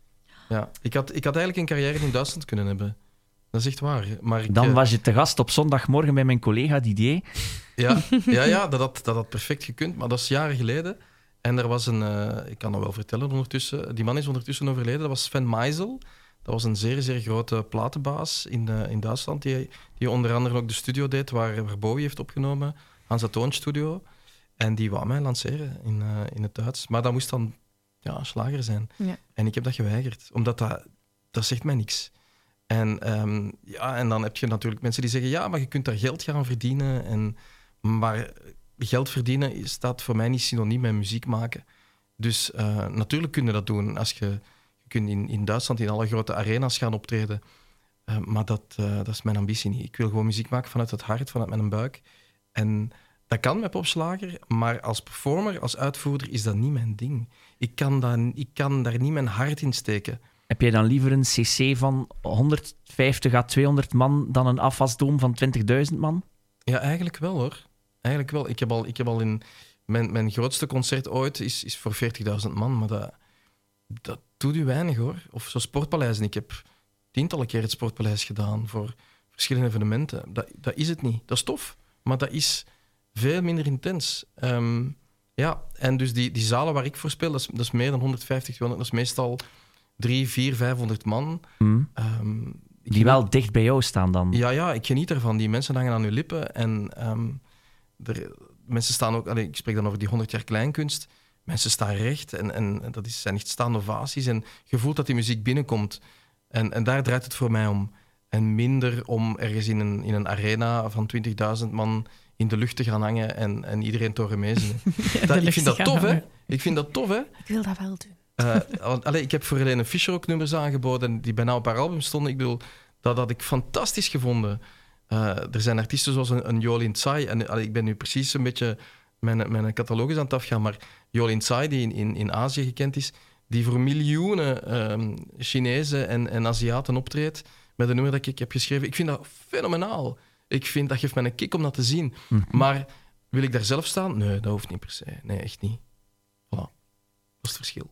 Ja, ik had, ik had eigenlijk een carrière in Duitsland kunnen hebben. Dat is echt waar. Maar ik, Dan uh, was je te gast op zondagmorgen bij mijn collega Didier. Ja, ja, ja dat, had, dat had perfect gekund, maar dat is jaren geleden. En er was een... Uh, ik kan dat wel vertellen ondertussen. Die man is ondertussen overleden. Dat was Sven Meisel. Dat was een zeer, zeer grote platenbaas in, uh, in Duitsland. Die, die onder andere ook de studio deed waar, waar Bowie heeft opgenomen. Aan zijn toonstudio. En die wou mij lanceren in, uh, in het Duits. Maar dat moest dan... Ja, slager zijn. Ja. En ik heb dat geweigerd, omdat dat, dat zegt mij niks. En, um, ja, en dan heb je natuurlijk mensen die zeggen, ja, maar je kunt daar geld gaan verdienen. En, maar geld verdienen staat voor mij niet synoniem met muziek maken. Dus uh, natuurlijk kun je dat doen. Als je, je kunt in, in Duitsland in alle grote arena's gaan optreden. Uh, maar dat, uh, dat is mijn ambitie niet. Ik wil gewoon muziek maken vanuit het hart, vanuit mijn buik. En dat kan met popslager, maar als performer, als uitvoerder, is dat niet mijn ding. Ik kan, dat, ik kan daar niet mijn hart in steken. Heb jij dan liever een cc van honderdvijftig à tweehonderd man dan een afwasdoom van twintigduizend man? Ja, eigenlijk wel, hoor. Eigenlijk wel. Ik heb al, ik heb al in... Mijn, mijn grootste concert ooit is, is voor veertigduizend man, maar dat, dat doet u weinig, hoor. Of zo Sportpaleizen. Ik heb tientallen keer het Sportpaleis gedaan voor verschillende evenementen. Dat, dat is het niet. Dat is tof, maar dat is... veel minder intens. Um, ja, en dus die, die zalen waar ik voor speel, dat is, dat is meer dan honderdvijftig, tweehonderd, dat is meestal drie, vier, vijfhonderd man. Mm. Um, die geniet... wel dicht bij jou staan dan. Ja, ja, ik geniet ervan. Die mensen hangen aan hun lippen. En um, er, mensen staan ook... Allee, ik spreek dan over die honderd jaar kleinkunst. Mensen staan recht en, en, en dat is, zijn echt staande ovaties. En je voelt dat die muziek binnenkomt. En, en daar draait het voor mij om. En minder om ergens in een, in een arena van twintigduizend man... in de lucht te gaan hangen en, en iedereen toren meezingen. Ja, dat, ik vind dat tof, hè? Ik vind dat tof, hè? Ik wil dat wel doen. Uh, allee, ik heb voor Helene Fischer ook nummers aangeboden die bijna op haar album stonden. Ik bedoel, dat had ik fantastisch gevonden. Uh, er zijn artiesten zoals een, een Jolien Tsai. En allee, ik ben nu precies een beetje mijn, mijn catalogus aan het afgaan, maar Jolien Tsai, die in, in, in Azië gekend is, die voor miljoenen um, Chinezen en, en Aziaten optreedt met een nummer dat ik heb geschreven. Ik vind dat fenomenaal. Ik vind, dat geeft mij een kick om dat te zien. Mm-hmm. Maar wil ik daar zelf staan? Nee, dat hoeft niet per se. Nee, echt niet. Voilà. Dat is het verschil.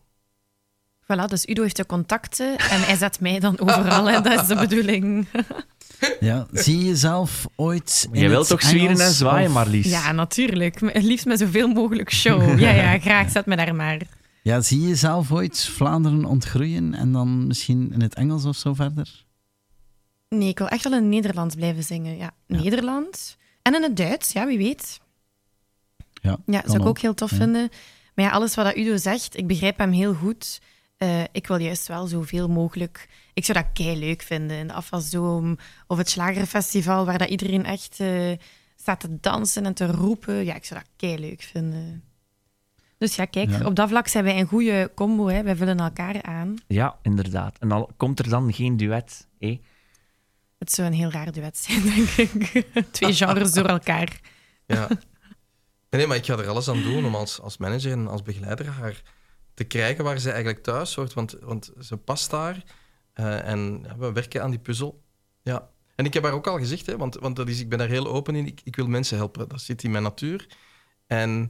Voilà, dus Udo heeft de contacten en hij zet mij dan overal. En dat is de bedoeling. Ja, zie je jezelf ooit in Je wilt toch Engels zwieren en zwaaien, of... Marlies? Ja, natuurlijk. Het liefst met zoveel mogelijk show. Ja, ja, graag. Zet me daar maar. Ja, zie je jezelf ooit Vlaanderen ontgroeien en dan misschien in het Engels of zo verder? Nee, ik wil echt wel in het Nederlands blijven zingen. Ja, ja. Nederlands. En in het Duits, ja, wie weet. Ja, ja zou ik ook heel tof ja. vinden. Maar ja, alles wat Udo zegt, ik begrijp hem heel goed. Uh, ik wil juist wel zoveel mogelijk... Ik zou dat kei leuk vinden. In de Afwasdoom of het Slagerfestival, waar dat iedereen echt uh, staat te dansen en te roepen. Ja, ik zou dat kei leuk vinden. Dus ja, kijk, ja. op dat vlak zijn wij een goede combo. Hè. Wij vullen elkaar aan. Ja, inderdaad. En al komt er dan geen duet, hé? Het zou een heel raar duet zijn, denk ik. Twee genres door elkaar. Ja. Nee, maar ik ga er alles aan doen om als, als manager en als begeleider haar te krijgen waar ze eigenlijk thuis hoort. Want, want ze past daar. Uh, en ja, we werken aan die puzzel. Ja. En ik heb haar ook al gezegd, hè, want, want dat is, ik ben daar heel open in. Ik, ik wil mensen helpen. Dat zit in mijn natuur. En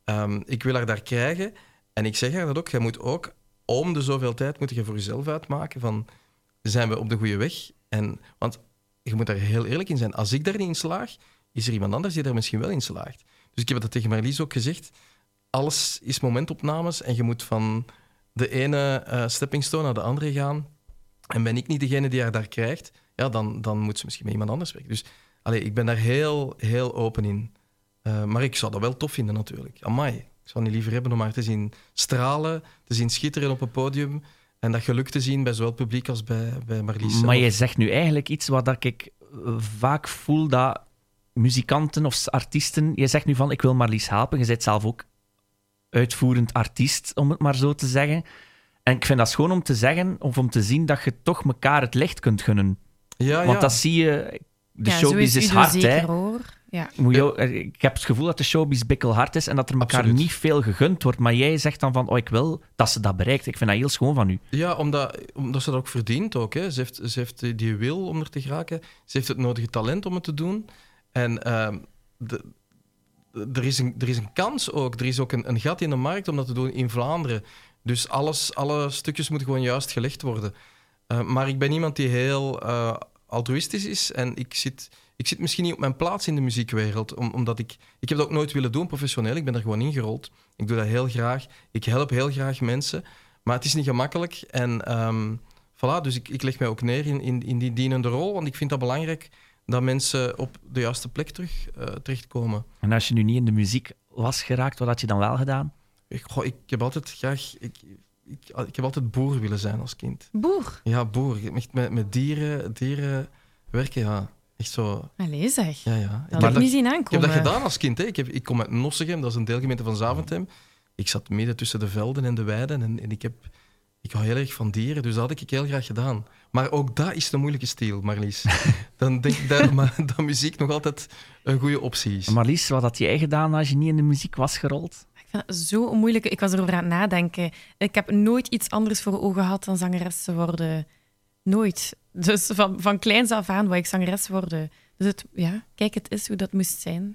Um, ik wil haar daar krijgen. En ik zeg haar dat ook. Jij moet ook, om de zoveel tijd, moet je voor jezelf uitmaken van, zijn we op de goede weg? En, want je moet daar heel eerlijk in zijn. Als ik daar niet in slaag, is er iemand anders die daar misschien wel in slaagt. Dus ik heb dat tegen Marlies ook gezegd. Alles is momentopnames en je moet van de ene uh, stepping stone naar de andere gaan. En ben ik niet degene die haar daar krijgt, ja, dan, dan moet ze misschien met iemand anders werken. Dus allee, ik ben daar heel, heel open in. Uh, maar ik zou dat wel tof vinden natuurlijk. Amai, ik zou niet liever hebben om haar te zien stralen, te zien schitteren op een podium en dat geluk te zien bij zowel het publiek als bij, bij Marlies. Maar je zegt nu eigenlijk iets wat dat ik vaak voel dat muzikanten of artiesten... Je zegt nu van, ik wil Marlies helpen. Je bent zelf ook uitvoerend artiest, om het maar zo te zeggen. En ik vind dat schoon om te zeggen, of om te zien dat je toch elkaar het licht kunt gunnen. Ja, Want ja. dat zie je... De ja, showbiz zo is is hard, zeker, hè. hoor. Ja. Moet je, ik heb het gevoel dat de showbiz bikkelhard is en dat er elkaar Absoluut. niet veel gegund wordt. Maar jij zegt dan van, oh, ik wil dat ze dat bereikt. Ik vind dat heel schoon van u. Ja, omdat, omdat ze dat ook verdient ook. Hè. Ze, heeft, ze heeft die wil om er te geraken. Ze heeft het nodige talent om het te doen. En uh, de, de, er, is een, er is een kans ook. Er is ook een, een gat in de markt om dat te doen in Vlaanderen. Dus alles, alle stukjes moeten gewoon juist gelegd worden. Uh, maar ik ben iemand die heel uh, altruïstisch is. En ik zit, ik zit misschien niet op mijn plaats in de muziekwereld. Om, omdat ik... Ik heb dat ook nooit willen doen, professioneel. Ik ben er gewoon ingerold. Ik doe dat heel graag. Ik help heel graag mensen. Maar het is niet gemakkelijk. En um, voilà, dus ik, ik leg mij ook neer in, in, in die dienende rol. Want ik vind dat belangrijk dat mensen op de juiste plek terug, uh, terechtkomen. En als je nu niet in de muziek was geraakt, wat had je dan wel gedaan? Ik, goh, ik heb altijd graag... Ik, ik, ik heb altijd boer willen zijn als kind. Boer. Ja, boer. Echt met, met dieren, dieren werken, ja. Echt zo... Allee, zeg. Ja, ja. Dat had ik niet zien Ik heb aankomen. dat gedaan als kind. Hè. Ik, heb, ik kom uit Nossegem, dat is een deelgemeente van Zaventem. Ik zat midden tussen de velden en de weiden en, en ik, heb, ik hou heel erg van dieren, dus dat had ik heel graag gedaan. Maar ook dat is de moeilijke stijl, Marlies. Dan denk ik dat, maar, dat muziek nog altijd een goede optie is. Marlies, wat had jij gedaan als je niet in de muziek was gerold? Ik vind het zo moeilijk. Ik was erover aan het nadenken. Ik heb nooit iets anders voor ogen gehad dan zangeres te worden. Nooit. Dus van, van kleins af aan wou ik zangeres worden. Dus het, ja, kijk, het is hoe dat moest zijn.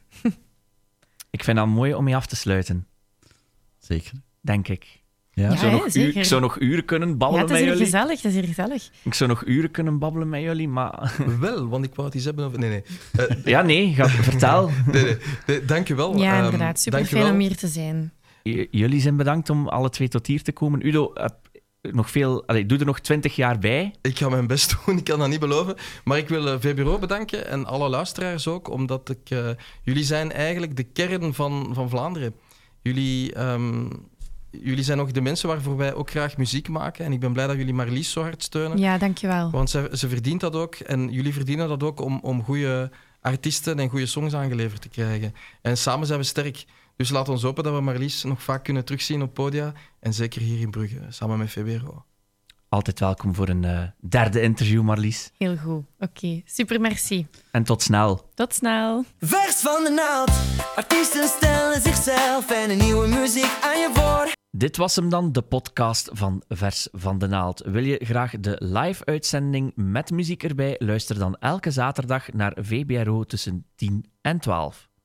Ik vind dat mooi om mee af te sluiten, Zeker. denk ik. Ja. Ja, ik, zou hè, nog uur, zeker. ik zou nog uren kunnen Ja, babbelen het is met hier jullie. gezellig. Het is hier gezellig. Ik zou nog uren kunnen babbelen met jullie, maar... Wel, want ik wou het eens hebben over... Nee, nee. Uh, Ja, nee, ga, vertel. nee, nee. nee dank je wel. Ja, Um, inderdaad. Super dank je fijn wel. om hier te zijn. J- jullie zijn bedankt om alle twee tot hier te komen. Udo, heb nog veel... Allee, doe er nog twintig jaar bij. Ik ga mijn best doen, ik kan dat niet beloven. Maar ik wil uh, V B R O bedanken en alle luisteraars ook, omdat ik, uh, jullie zijn eigenlijk de kern van, van Vlaanderen. Jullie, um, jullie zijn ook de mensen waarvoor wij ook graag muziek maken. En ik ben blij dat jullie Marlies zo hard steunen. Ja, dankjewel. Want ze, ze verdient dat ook. En jullie verdienen dat ook om, om goede artiesten en goede songs aangeleverd te krijgen. En samen zijn we sterk. Dus laat ons hopen dat we Marlies nog vaak kunnen terugzien op podia. En zeker hier in Brugge, samen met V B R O. Altijd welkom voor een uh, derde interview, Marlies. Heel goed. Oké, okay. Super, merci. En tot snel. Tot snel. Vers van de naald. Artiesten stellen zichzelf en een nieuwe muziek aan je voor. Dit was hem dan, de podcast van Vers van de Naald. Wil je graag de live-uitzending met muziek erbij? Luister dan elke zaterdag naar V B R O tussen tien en twaalf.